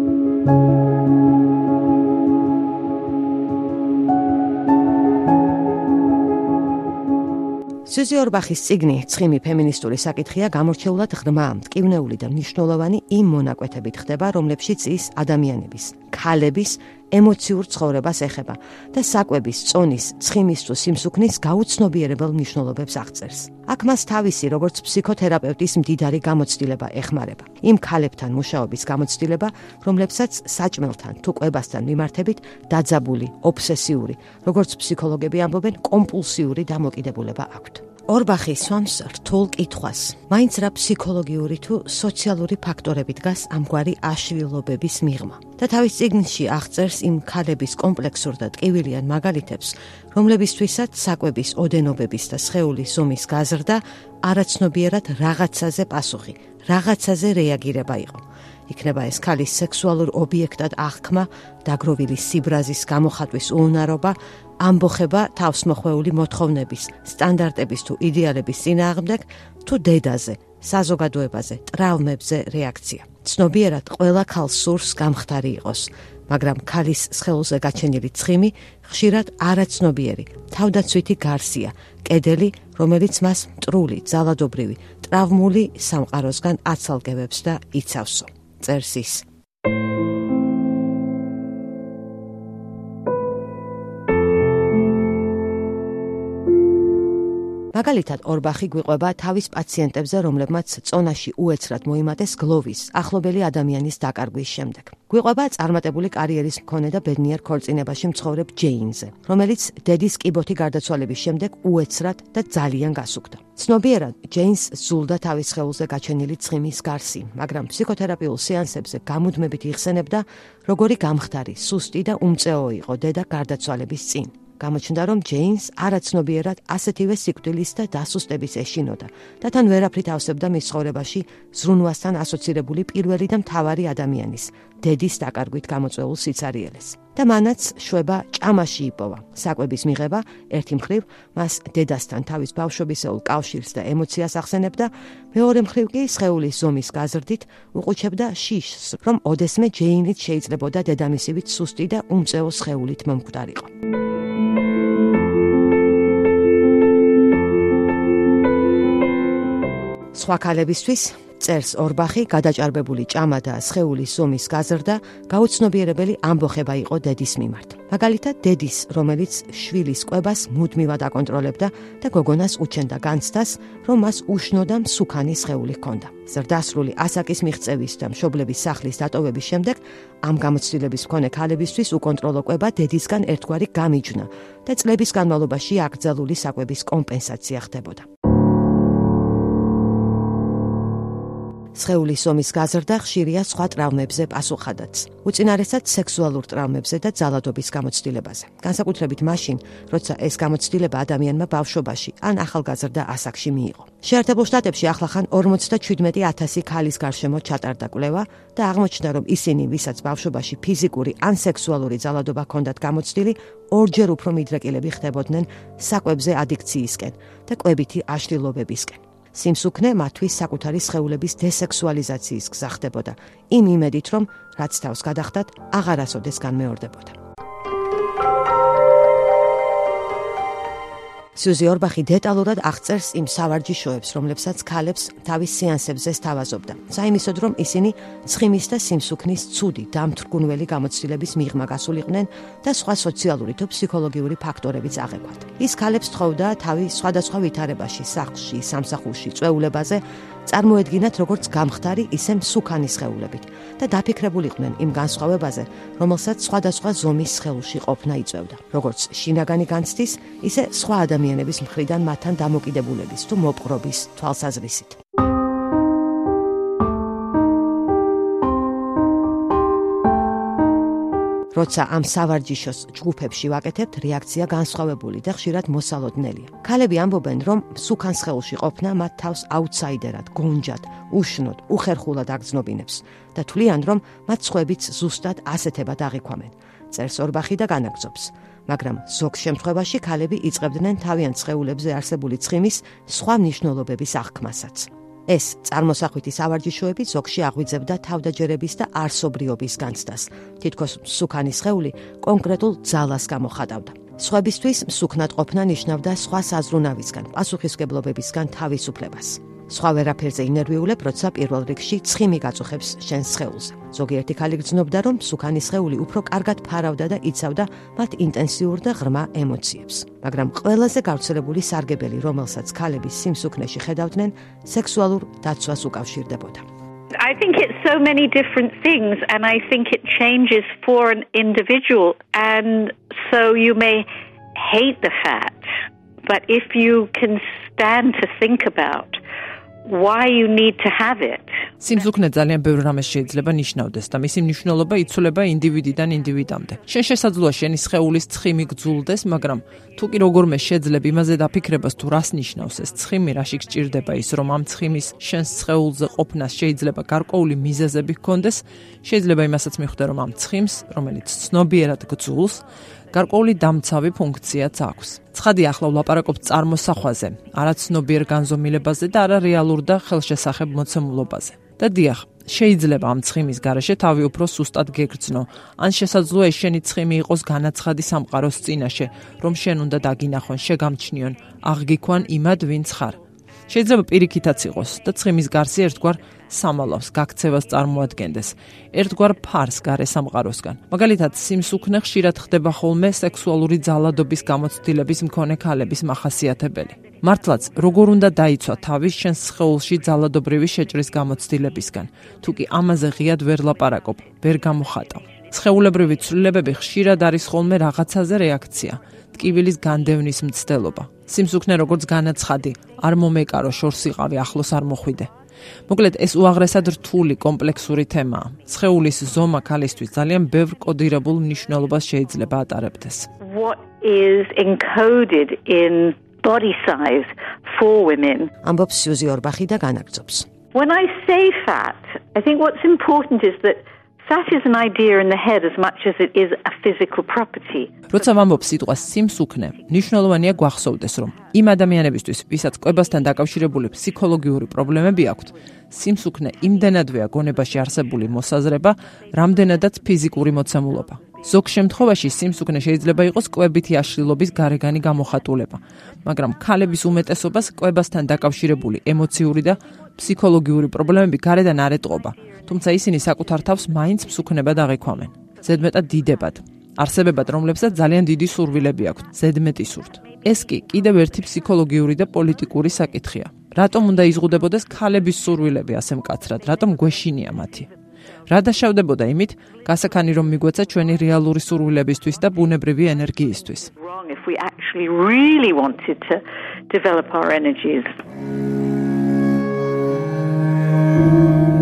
სუზი ორბახის წიგნი ცხიმი ფემინისტური საკითხია გამორჩეულად ღრმა, მტკივნეული და მნიშვნელოვანი იმ მონაკვეთებით ხდება, რომლებშიც ის ადამიანების, ქალების ემოციურ ცხოვრებას ეხება და საკვების, წონის, ცხიმის თუ სიმსუქნის გაუცნობიერებელ მნიშვნელობებს აღწერს. აქ მას თავისი, როგორც ფსიქოთერაპევტის მდიდარი გამოცდილება ეხმარება. იმ ქალებთან მუშაობის გამოცდილება, რომლებსაც საჭმელთან თუ კვებასთან მიმართებით დაძაბული, ობსესიური, როგორც ფსიქოლოგები ამბობენ, კომპულსიური დამოკიდებულება აქვთ. ორბახი სვამს რთულ კითხვას. მაინც რა ფსიქოლოგიური თუ სოციალური ფაქტორები დგას ამგვარი აშლილობების მიღმა. და თავის წიგნში აღწერს იმ ქალების კომპლექსურ და ტკივილიან მაგალითებს, რომლებისთვისაც საკვების ოდენობების და სხეულის ზომის გაზრდა არაცნობიერად რაღაცაზე პასუხი, რაღაცაზე რეაგირება იყო. იქნება ეს ქალის სექსუალურ ობიექტად აღქმა, დაგროვილი სიბრაზის გამოხატვის უნარობა, ამბოხება თავსმოხვეული მოთხოვნების, სტანდარტების თუ იდეალების წინააღმდეგ, თუ დედაზე, საზოგადოებაზე, ტრავმებზე რეაქცია. ცნობიერად ყველა ქალს სურს გამხდარი იყოს, მაგრამ ქალის სხეულზე გაჩენილი ცხიმი ხშირად არაცნობიერი, თავდაცვითი გარსია, კედელი, რომელიც მას მტრული, ძალადობრივი, ტრავმული სამყაროსგან აცალკევებს და იცავსო. წერს ის. მაგალითად, ორბახი გვიყვება თავის პაციენტებზე, რომლებმაც წონაში უეცრად მოიმატეს გლოვის, ახლობელი ადამიანის დაკარგვის შემდეგ. გვიყვება წარმატებული კარიერის მქონე და ბედნიერ ქორწინებაში მცხოვრებ ჯეინზე, რომელიც დედის კიბოთი გარდაცვალების შემდეგ უეცრად და ძალიან გასუქდა. ცნობიერად, ჯეინს ზულდა თავის სხეულზე გაჩენილი ცხიმის გარსი, მაგრამ ფსიქოთერაპიულ სეანსებზე გამუდმებით იხსენებდა, როგორი გამხდარი, სუსტი და უმწეო იყო დედა გარდაცვალების წინ. გამოჩნდა, რომ ჯეინს არაცნობიერად ასეთივე სიკვდილის და დასუსტების ეშინოდა და თან ვერაფრით ავსებდა მის ცხოვრებაში ზრუნვასთან ასოცირებული პირველი და მთავარი ადამიანის, დედის დაკარგვით გამოწვეულ სიცარიელეს. და მანაც შვება ჭამაში იპოვა. საკვების მიღება ერთი მხრივ მას დედასთან თავის ბავშვობისეულ კავშირს და ემოციას ახსენებდა, მეორე მხრივ კი სხეულის ზომის გაზრდით უყუჩებდა შიშს, რომ ოდესმე ჯეინით შეიძლებოდა დედამისივით სუსტი და უმწეო სხეულით მომკვდარიყო. სხვა ქალებისთვის წერს ორბახი, გადაჭარბებული ჭამა და სხეულის ზომის გაზრდა გაუცნობიერებელი ამბოხება იყო დედის მიმართ. მაგალითად, დედის, რომელიც შვილის კვებას მუდმივად აკონტროლებდა და გოგონას უჩენდა განცდას, რომ მას უშნო და მსუქანი სხეული ჰქონდა. ზრდასრული ასაკის მიღწევის და მშობლების სახლის დატოვების შემდეგ ამ გამოცდილების მქონე ქალებისთვის უკონტროლო კვება დედისგან ერთგვარი გამიჯვნა და წლების განმავლობაში აკრძალული საკვების კომპენსაცია ხდებოდა. სხეულის ზომის გაზრდა ხშირია სხვა ტრავმებზე პასუხადაც, უწინარესად სექსუალურ ტრავმებზე და ძალადობის გამოცდილებაზე. განსაკუთრებით მაშინ, როცა ეს გამოცდილება ადამიანმა ბავშვობაში ან ახალგაზრდა ასაკში მიიღო. შეერთებულ შტატებში ახლახან 47,000 ქალის გარშემო ჩატარდა კვლევა და აღმოჩნდა, რომ ისინი, ვისაც ბავშვობაში ფიზიკური ან სექსუალური ძალადობა ჰქონდათ გამოცდილი, ორჯერ უფრო მიდრეკილები ხდებოდნენ საკვებზე ადიქციისკენ და კვებითი აშლილობებისკენ. სიმსუქნე მათთვის საკუთარი სხეულების დესექსუალიზაციის გზა ხდებოდა, იმ იმედით, რომ რაც თავს გადახდათ, აღარასოდეს განმეორდებოდა. სიუზი ორბახი დეტალურად აღწერს იმ სავარჯიშოებს, რომლებსაც ქალებს თავის სეანსებზე სთავაზობდა. საიმისოდ, რომ ისინი ცხიმის და სიმსუქნის ცუდი, დამთრგუნველი გამოცდილების მიღმა გასულიყვნენ და სხვა სოციალური თუ ფსიქოლოგიური ფაქტორებიც აღეკვათ. ის ქალებს თხოვდა თავის სხვადასხვა ვითარებაში, სახლში, სამსახურში, წვეულებაზე წარმოედგინათ როგორც გამხდარი, ისე მსუქანი სხეულებით და დაფიქრებულიყვნენ იმ განსხვავებაზე, რომელსაც სხვადასხვა ზომის სხეულში ყოფნა იწვევდა, როგორც შინაგანი განცდის, ისე სხვა ადამიანების მხრიდან მათთან დამოკიდებულების თუ მოპყრობის თვალსაზრისით. როცა ამ სავარჯიშოს ჯგუფებში ვაკეთებთ, რეაქცია განსხვავებული და ხშირად მოსალოდნელია. ქალები ამბობენ, რომ მსუქან სხეულში ყოფნა მათ თავს აუთსაიდერად, გონჯად, უშნოდ, უხერხულად აგრძნობინებს და თვლიან, რომ მათ სხვაებიც ზუსტად ასეთებად აღიქვამენ. წერს ორბახი და განაგრძობს. მაგრამ ზოგ შემთხვევაში ქალები იწყებდნენ თავიანთ სხეულებზე არსებული ცხიმის სხვა მნიშვნელობების აღქმასაც. ეს წარმოსახვითი სავარჯიშოები ზოგში აღვიძებდა თავდაჯერების და არსობრიობის განცდას. თითქოს მსუქანი სხეული კონკრეტულ ძალას გამოხატავდა. სხვებისთვის მსუქნად ყოფნა ნიშნავდა სხვა საზრუნავისგან, პასუხისმგებლობებისგან თავისუფლებას. სხვა ვერაფერზე ინერვიულებ, როცა პირველ რიგში ცხიმი გაწუხებს შენს სხეულზე. ზოგიერთი ქალი გრძნობდა, რომ მსუქანი სხეული უფრო კარგად ფარავდა და იცავდა მათ ინტენსიურ და ღრმა ემოციებს. მაგრამ ყველაზე გავრცელებული სარგებელი, რომელსაც ქალები სიმსუქნეში ხედავდნენ, სექსუალურ დაცვას უკავშირდებოდა. I think it's so many different things, and I think it changes for an individual, and so you may hate the fat, but if you can stand to think about why you need to have it. სიმსუქნე ძალიან ბევრ რამეს შეიძლება ნიშნავდეს და მისი მნიშვნელობა იცვლება ინდივიდიდან ინდივიდამდე. შენ შესაძლოა შენი სხეულის ცხიმი გძულდეს, მაგრამ თუ კი როგორმე შეძლებ იმაზე დაფიქრებას თუ რას ნიშნავს ეს ცხიმი, რაში გჭირდება ის, რომ ამ ცხიმის შენს სხეულზე ყოფნას შეიძლება გარკვეული მიზეზები ჰქონდეს, შეიძლება იმასაც მიხვდე, რომ ამ ცხიმს, რომელიც ცნობიერად გძულს, გარკვეული დამცავი ფუნქციაც აქვს. ცხადია, ახლა ვლაპარაკობთ წარმოსახვაზე, არაცნობიერ განზომილებაზე და არა რეალურ და ხელშესახებ მოცემულობაზე. და დიახ, შეიძლება ამ ცხიმის გარეშე თავი უფრო სუსტად გეგრძნო, ან შესაძლოა ეს შენი ცხიმი იყოს განაცხადი სამყაროს წინაშე, რომ შენ უნდა დაგინახონ, შეგამჩნიონ, აღგიქვან იმად, ვინც ხარ. შეიძლება პირიქითაც იყოს და ცხიმის გარსი ერთგვარ სამალავს, გაქცევას წარმოადგენდეს, ერთგვარ ფარს გარე სამყაროსგან. მაგალითად, სიმსუქნე ხშირად ხდება ხოლმე სექსუალური ძალადობის გამოცდილების მქონე ქალების მახასიათებელი. მართლაც, როგორ უნდა დაიცვა თავის შენს სხეულში ძალადობრივი შეჭრის გამოცდილებისგან, თუ კი ამაზე ღიად ვერ ლაპარაკობ, ვერ გამოხატავ. სხეულებრივი ცვლილებები ხშირად არის ხოლმე რაღაცაზე რეაქცია, ტკივილის განდევნის მცდელობა. სიმსუქნე როგორც განაცხადი, არ მომეკარო, შორს იყავი, ახლოს არ მოხვიდე. მოკლედ, ეს უაღრესად რთული კომპლექსური თემაა. სხეულის ზომა ქალისთვის ძალიან ბევრ კოდირებულ მნიშვნელობას შეიძლება ატარებდეს. What is encoded in body size for women? ამბობს სიუზი ორბახი და განაგრძობს. When I say fat, I think what's important is that fat is an idea in the head as much as it is a physical property. როცა ვამბობ სიტყვას სიმსუქნე, მნიშვნელოვანია გვახსოვდეს, რომ იმ ადამიანებისთვის, ვისაც კვებასთან დაკავშირებული ფსიქოლოგიური პრობლემები აქვთ, სიმსუქნე იმდენადვეა გონებაში არსებული მოსაზრება, რამდენადაც ფიზიკური მოცემულობა. ზოგ შემთხვევაში სიმსუქნე შეიძლება იყოს კვებითი აშლილობის გარეგანი გამოხატულება, მაგრამ ქალების უმეტესობას კვებასთან დაკავშირებული ემოციური და ფსიქოლოგიური პრობლემები გარედან არ ეტყობა, თუმცა ისინი საკუთარ თავს მაინც მსუქნებად აღიქვამენ. ზედმეტად დიდებად. არსებებად, რომლებსაც ძალიან დიდი სურვილები აქვთ, ზედმეტი სურთ. ეს კი კიდევ ერთი ფსიქოლოგიური და პოლიტიკური საკითხია. რატომ უნდა იზღუდებოდეს ქალების სურვილები ასე მკაცრად, რატომ გვეშინია მათი? რა დაშავდებოდა იმით, გასაქანი რომ მიგვეცა ჩვენი რეალური სურვილებისთვის და ბუნებრივი ენერგიისთვის. If we actually really wanted to develop our energies.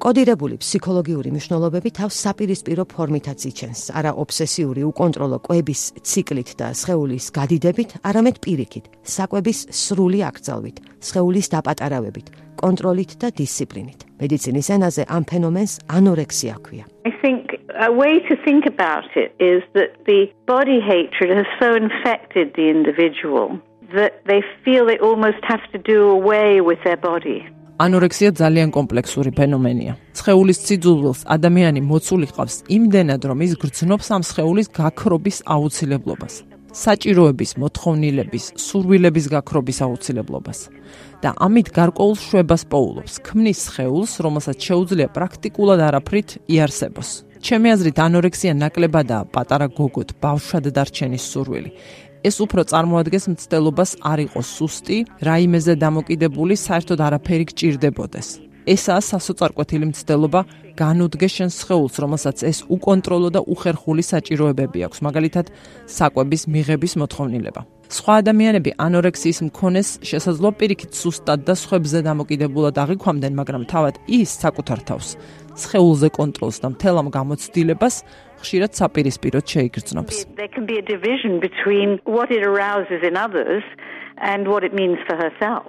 კოდირებული ფსიქოლოგიური მნიშვნელობები თავს საპირისპირო ფორმითაც იჩენს, არა ობსესიური უკონტროლო კვების ციკლით და სხეულის გადიდებით, არამედ პირიქით, საკვების სრული აკრძალვით, სხეულის დაპატარავებით, კონტროლით და დისციპლინით. მედიცინის ენაზე ამ ფენომენს ანორექსია ჰქვია. I think a way to think about it is that the body hatred has so infected the individual that they feel they almost have to do away with their body. ანორექსია ძალიან კომპლექსური ფენომენია. სხეულის ციძულვილს ადამიანი მოცული ყავს იმდენად, რომ ის გრძნობს ამ სხეულის გაქრობის აუცილებლობას, საჭიროების, მოთხოვნილების, სურვილების გაქრობის აუცილებლობას და ამით გარკვეულ შვებას პოულობს, ქმნის სხეულს, რომელსაც შეუძლია პრაქტიკულად არაფრით იარსებოს. ჩემი აზრით, ანორექსია ნაკლებადაა პატარა გოგოთ, ბავშვად დარჩენის სურვილი. ეს უფრო წარმოადგენს მცდელობას არ იყოს სუსტი, რაიმეზე დამოკიდებული, საერთოდ არაფერი გჭირდებოდეს. ესაა სასოწარკვეთილი მცდელობა განუდგე შენ სხეულს, რომელსაც ეს უკონტროლო და უხერხული საჭიროებები აქვს, მაგალითად, საკვების მიღების მოთხოვნილება. სხვა ადამიანები ანორექსიის მქონეს შესაძლოა პირიქით სუსტად და სხვებზე დამოკიდებულად აღიქვამდნენ, მაგრამ თავად ის საკუთარ თავს სხეულზე კონტროლს და მთელ ამ გამოცდილებას ხშირად საპირისპიროდ შეიგრძნობს. There can be a division between what it arouses in others and what it means for herself.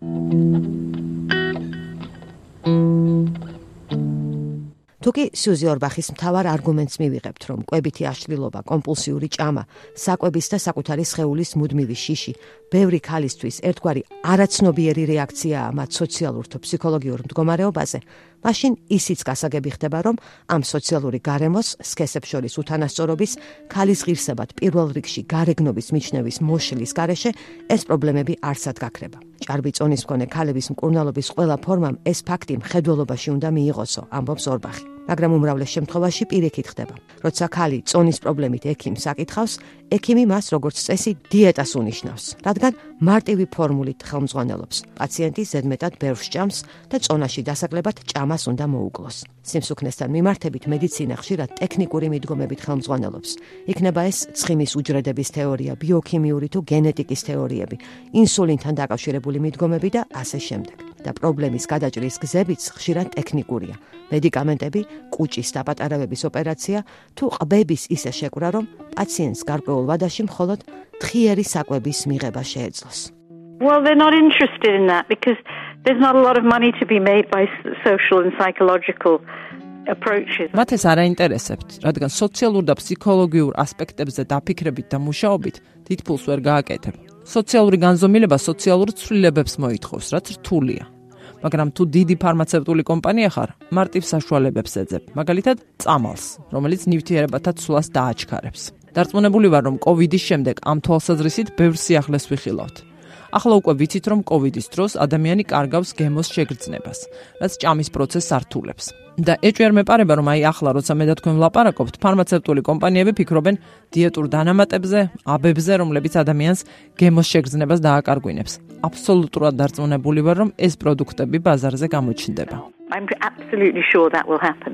თუკი სიუზი ორბახის მთავარ არგუმენტს მივიღებთ, რომ კვებითი აშლილობა, კომპულსიური ჭამა, საკვების და საკუთარი სხეულის მუდმივი შიში, ბევრი ქალისთვის ერთგვარი არაცნობიერი რეაქციაა მათ სოციალურ თუ ფსიქოლოგიურ მდგომარეობაზე, მაშინ ისიც გასაგები ხდება, რომ ამ სოციალური გარემოს, სქესებს შორის უთანასწორობის, ქალის ღირსებად პირველ რიგში გარეგნობის მიჩნევის მოშლის გარეშე ეს პრობლემები არსად გაქრება. ჭარბი წონის მქონე ქალების მკურნალობის ყველა ფორმამ ეს ფაქტი მხედველობაში უნდა მიიღოსო, ამბობს ორბახი. მაგრამ უმრავლეს შემთხვევაში პირიქით ხდება. როცა ქალი წონის პრობლემით ექიმს აკითხავს, ექიმი მას როგორც წესი დიეტას უნიშნავს, რადგან მარტივი ფორმულით ხელმძღვანელობს. პაციენტი ზედმეტად ბევრს ჭამს და წონაში დასაკლებად ჭამას უნდა მოუკლოს. სიმსუქნესთან მიმართებით მედიცინა ხშირად ტექნიკური მიდგომებით ხელმძღვანელობს. იქნება ეს ცხიმის უჯრედების თეორია, ბიოქიმიური თუ გენეტიკის თეორიები, ინსულინთან დაკავშირებული მიდგომები და ასე შემდეგ. და პრობლემის გადაჭრის გზებიც ხშირად ტექნიკურია. მედიკამენტები, კუჭის დაპატარავების ოპერაცია თუ ყბების ისე შეკვრა, რომ პაციენტს გარკვეულ ვადაში მხოლოდ თხიერი საკვების მიღება შეეძლოს. Well, they're not interested in that because there's not a lot of money to be made by social and psychological approaches. მათ ეს არ აინტერესებთ, რადგან სოციალურ და ფსიქოლოგიურ ასპექტებზე დაფიქრებით და მუშაობით დიდ ფულს ვერ გააკეთებ. სოციალური განზომილება სოციალურ ცვლილებებს მოითხოვს, რაც რთულია. მაგრამ თუ დიდი ფარმაცევტული კომპანია ხარ, მარტივ საშუალებებს ეძებ, მაგალითად, წამალს, რომელიც ნივთიერებათა ცვლას დააჩქარებს. დარწმუნებული ვარ, რომ კოვიდის შემდეგ ამ თვალსაზრისით ბევრ სიახლეს ვიხილავთ. ახლა უკვე ვიცით, რომ კოვიდის დროს ადამიანი კარგავს გემოს შეგრძნებას, რაც ჭამის პროცესს ართულებს. და ეჭვი არ მეპარება, რომ აი ახლა, როცა მე და თქვენ ვლაპარაკობთ, ფარმაცევტული კომპანიები ფიქრობენ დიეტურ დანამატებზე, აბებზე, რომლებიც ადამიანს გემოს შეგრძნებას დააკარგვინებს. აბსოლუტურად დარწმუნებული ვარ, რომ ეს პროდუქტები ბაზარზე გამოჩნდება. I'm absolutely sure that will happen.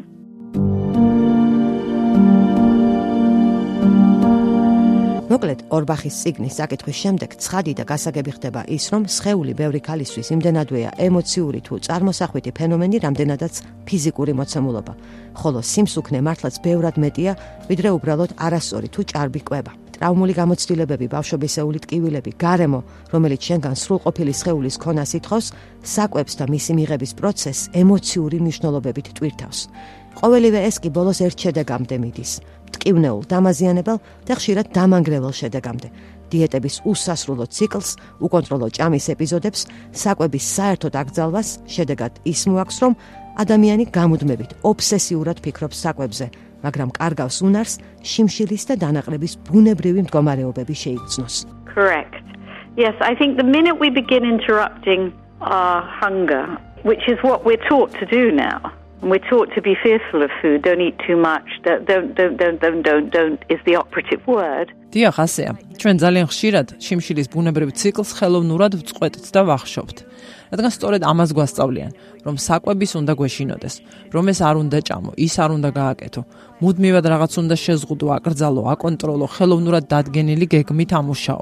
მოკლედ, ორბახის წიგნის საკითხვის შემდეგ ცხადი და გასაგები ხდება ის, რომ სხეული ბევრი ქალისთვის იმდენადვეა ემოციური თუ წარმოსახვითი ფენომენი, რამდენადაც ფიზიკური მოცემულობა, ხოლო სიმსუქნე მართლაც ბევრად მეტია, ვიდრე უბრალოდ არასწორი თუ ჭარბი კვება. ტრავმული გამოცდილებები, ბავშვობისეული ტკივილები, გარემო, რომელიც შენგან სრულყოფილი სხეულის ქონას ითხოვს, საკვებს და მისი მიღების პროცესს ემოციური მნიშვნელობებით ტვირთავს. ყოველივე ეს კი ბოლოს ერთ შედეგამდე მიდის. ტკივნეულ, დამაზიანებელ და ხშირად დამანგრეველ შედეგამდე. დიეტების უსასრულო ციკლს, უკონტროლო ჭამის ეპიზოდებს, საკვების საერთოდ აკრძალვას, შედეგად ის მოაქვს, რომ ადამიანი გამუდმებით, ობსესიურად ფიქრობს საკვებზე, მაგრამ კარგავს უნარს შიმშილის და დანაყრების ბუნებრივი მდგომარეობები შეიგრძნოს. Correct. Yes, I think the minute we begin interrupting our hunger, which is what we're taught to do now, and we're taught to be fearful of food, don't eat too much, don't is the operative word. დიახ, ასეა. ჩვენ ძალიან ხშირად შიმშილის ბუნებრივ ციკლს ხელოვნურად ვწყვეტთ და ვახშობთ. რადგან სწორედ ამას გვასწავლიან, რომ საკვების უნდა გვეშინოდეს, რომ ეს არ უნდა ჭამო, ის არ უნდა გააკეთო, მუდმივად რაღაც უნდა შეზღუდო, აკრძალო, აკონტროლო, ხელოვნურად დადგენილი გეგმით ამუშაო.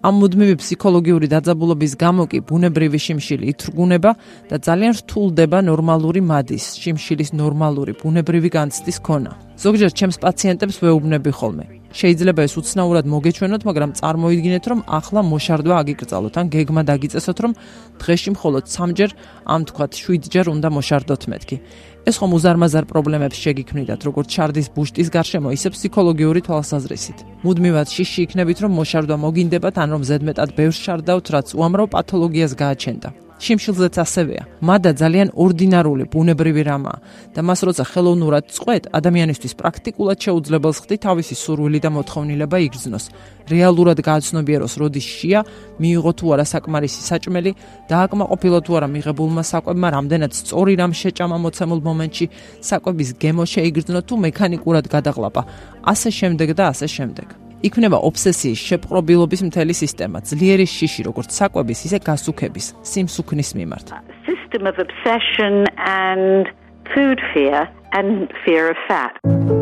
ამ მუდმივი ფსიქოლოგიური დაძაბულობის გამო კი ბუნებრივი შიმშილი ითრგუნება და ძალიან რთულდება ნორმალური მადის, შიმშილის ნორმალური ბუნებრივი განცდის ქონა. ზოგჯერ ჩემს პაციენტებს ვეუბნები ხოლმე. შეიძლება ეს უცნაურად მოგეჩვენოთ, მაგრამ წარმოიდგინეთ, რომ ახლა მოშარდვა აგიკრძალოთ, ან გეგმა დაგიწესოთ, რომ დღეში მხოლოდ 3-ჯერ, ამ თქვათ 7-ჯერ უნდა მოშარდოთ მეთქი. ეს ხომ უზარმაზარ პრობლემებს შეგიქმნიდათ, როგორც ჩარდის ბუშტის გარშემო, ისე ფსიქოლოგიური თვალსაზრისით. მუდმივად შიში იქნებით, რომ მოშარდვა მოგინდებათ, ან რომ ზედმეტად ბევრს შარდავთ, რაც უამრავ პათოლოგიას გააჩენდა. შიმშილზეც ასევეა. მადა ძალიან ორდინარული, ბუნებრივი რამაა და მას როცა ხელოვნურად წყვეთ, ადამიანისთვის პრაქტიკულად შეუძლებელს ხდით თავისი სურვილი და მოთხოვნილება იგრძნოს. რეალურად გააცნობიეროს, როდის შია, მიიღო თუ არა საკმარისი საჭმელი, დააკმაყოფილა თუ არა მიღებულმა საკვებმა, რამდენად სწორი რამ შეჭამა მოცემულ მომენტში, საკვების გემო შეიგრძნო თუ მექანიკურად გადაღლაპა, ასე შემდეგ და ასე შემდეგ. იქნება ობსესიის, შეპყრობილობის მთელი სისტემა, ძლიერი შიში, როგორც საკვების, ისე გასუქების, სიმსუქნის მიმართ. System of obsession and food fear and fear of fat.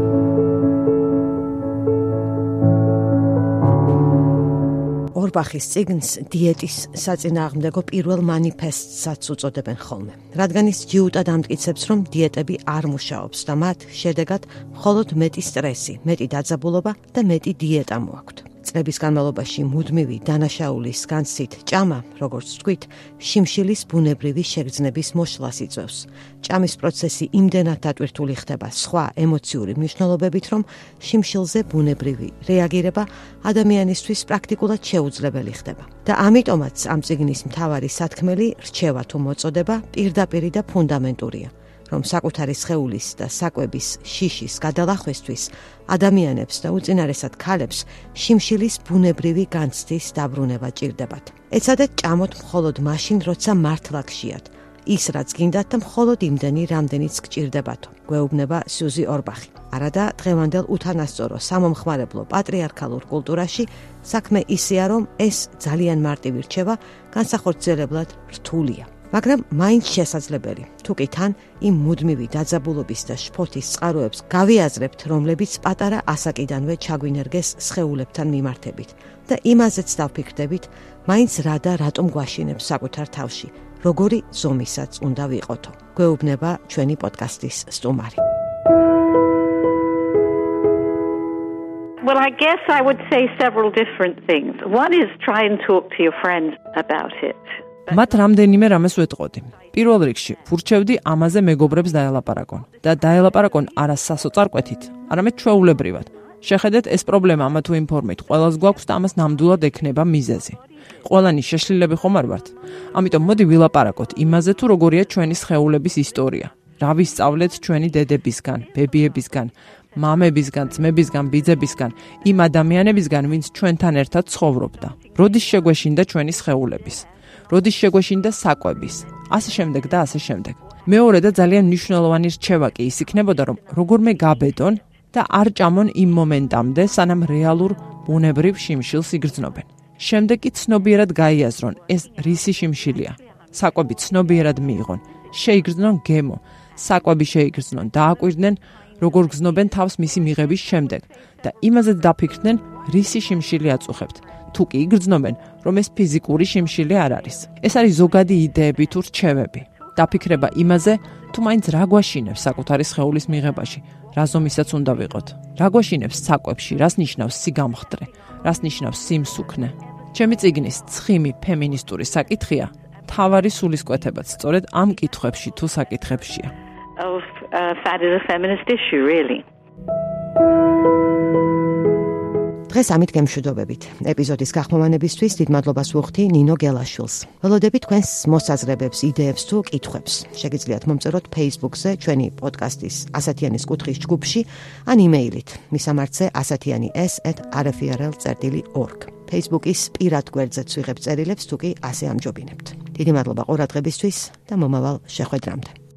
ორბახის წიგნს დიეტის საწინააღმდეგო პირველ მანიფესტსაც უწოდებენ ხოლმე. რადგან ის ჯიუტად ამტკიცებს, რომ დიეტები არ მუშაობს და მათ შედეგად მხოლოდ მეტი სტრესი, მეტი დაძაბულობა და მეტი დიეტა მოაქვთ. წლების განმავლობაში მუდმივი დანაშაულის განცდით ჭამა, როგორც ვთქვით, შიმშილის ბუნებრივი შეგრძნების მოშლას იწვევს. ჭამის პროცესი იმდენად დატვირთული ხდება სხვა ემოციური მნიშვნელობებით, რომ შიმშილზე ბუნებრივი რეაგირება ადამიანისთვის პრაქტიკულად შეუძლებელი ხდება. და ამიტომაც ამ წიგნის მთავარი სათქმელი, რჩევა თუ მოწოდება, პირდაპირი და ფუნდამენტურია. რომ საკუთარი სხეულის და საკვების შიშის გადალახვისთვის ადამიანებს და უწინარესად ქალებს შიმშილის ბუნებრივი განცდის დაბრუნება ჭირდებათ. ეცადეთ ჭამოთ მხოლოდ მაშინ, როცა მართლა გშიათ, ის რაც გინდათ და მხოლოდ იმდენი, რამდენიც გჭირდებათო. გვეუბნება სიუზი ორბახი. არადა დღევანდელ უთანასწორო სამომხმარებლო პატრიარქალურ კულტურაში საქმე ისეა, რომ ეს ძალიან მარტივი რჩევა განსახორციელებლად რთულია. მაგრამ მაინც შესაძლებელი, თუკი თან იმ მუდმივი დაძაბულობის და შფოთის წყაროებს გავიაზრებთ, რომლებიც პატარა ასაკიდანვე ჩაგვინერგეს სხეულებთან მიმართებით და იმაზეც დავფიქრდებით, მაინც რა და რატომ გვაშინებს საკუთარ თავში, როგორი ზომისაც უნდა ვიყოთო. გვეუბნება ჩვენი პოდკასტის სტუმარი. Well, I guess I would say several different things. One is try and talk to your friends about it. მათ რამდენიმე რამეს ვეტყოდი. პირველ რიგში, ვურჩევდი ამაზე მეგობრებს დაელაპარაკონ და დაელაპარაკონ არა სასოწარკვეთით, არამედ ჩვეულებრივად. შეხედეთ, ეს პრობლემა ამა თუ იმ ფორმით ყველას გვაქვს და ამას ნამდვილად ექნება მიზეზი. ყველანი შეშლილები ხომ არ ვართ. ამიტომ მოდი ვილაპარაკოთ იმაზე, თუ როგორია ჩვენი სხეულების ისტორია. რა ვისწავლეთ ჩვენი დედებისგან, ბებიებისგან, მამებისგან, ძმებისგან, ბიძებისგან, იმ ადამიანებისგან, ვინც ჩვენთან ერთად ცხოვრობდა. როდის შეგვეშინდა ჩვენი სხეულების? როდის შეგვეშინდა საკვების, ასე შემდეგ და ასე შემდეგ. მეორე და ძალიან მნიშვნელოვანი რჩევა კი ის იქნებოდა, რომ როგორმე გაბედონ და არ ჭამონ იმ მომენტამდე, სანამ რეალურ ბუნებრივ შიმშილს იგრძნობენ. შემდეგ კი ცნობიერად გაიაზრონ, ეს რისი შიმშილია. საკვები ცნობიერად მიიღონ, შეიგრძნონ გემო, საკვები შეიგრძნონ, დააკვირდნენ, როგორ გრძნობენ თავს მისი მიღების შემდეგ და იმაზე დაფიქრდნენ, რისი შიმშილი აწუხებთ. თუ კი იგრძნობენ, რომ ეს ფიზიკური შიმშილი არ არის. ეს არის ზოგადი იდეები თუ რჩევები. დაფიქრება იმაზე, თუ მაინც რა გვაშინებს საკუთარი სხეულის მიღებაში, რა ზომისაც უნდა ვიყოთ. რა გვაშინებს საკვებში, რას ნიშნავს სიგამხდრე, რას ნიშნავს სიმსუქნე. ჩემი წიგნის ცხიმი ფემინისტური საკითხია, თავარი სულისკვეთებაც სწორედ ამ კითხვებში თუ საკითხებშია. Fat is a feminist issue, really. დღეს ამით გემშვიდობებით. ეპიზოდის გახმოვანებისთვის დიდ მადლობას ვუხდი ნინო გელაშვილს. ველოდებით თქვენს მოსაზრებებს, იდეებს თუ კითხვებს. შეგიძლიათ მომწეროთ Facebook-ზე ჩვენი პოდკასტის ასათიანის კუთხის ჯგუფში ან იმეილით მისამართზე asatiyani@rfrl.org. Facebook-ის პირად გვერდზეც ვიღებ წერილებს თუ კი ასე ამჯობინებთ. დიდი მადლობა ყურადღებისთვის და მომავალ შეხვედრამდე.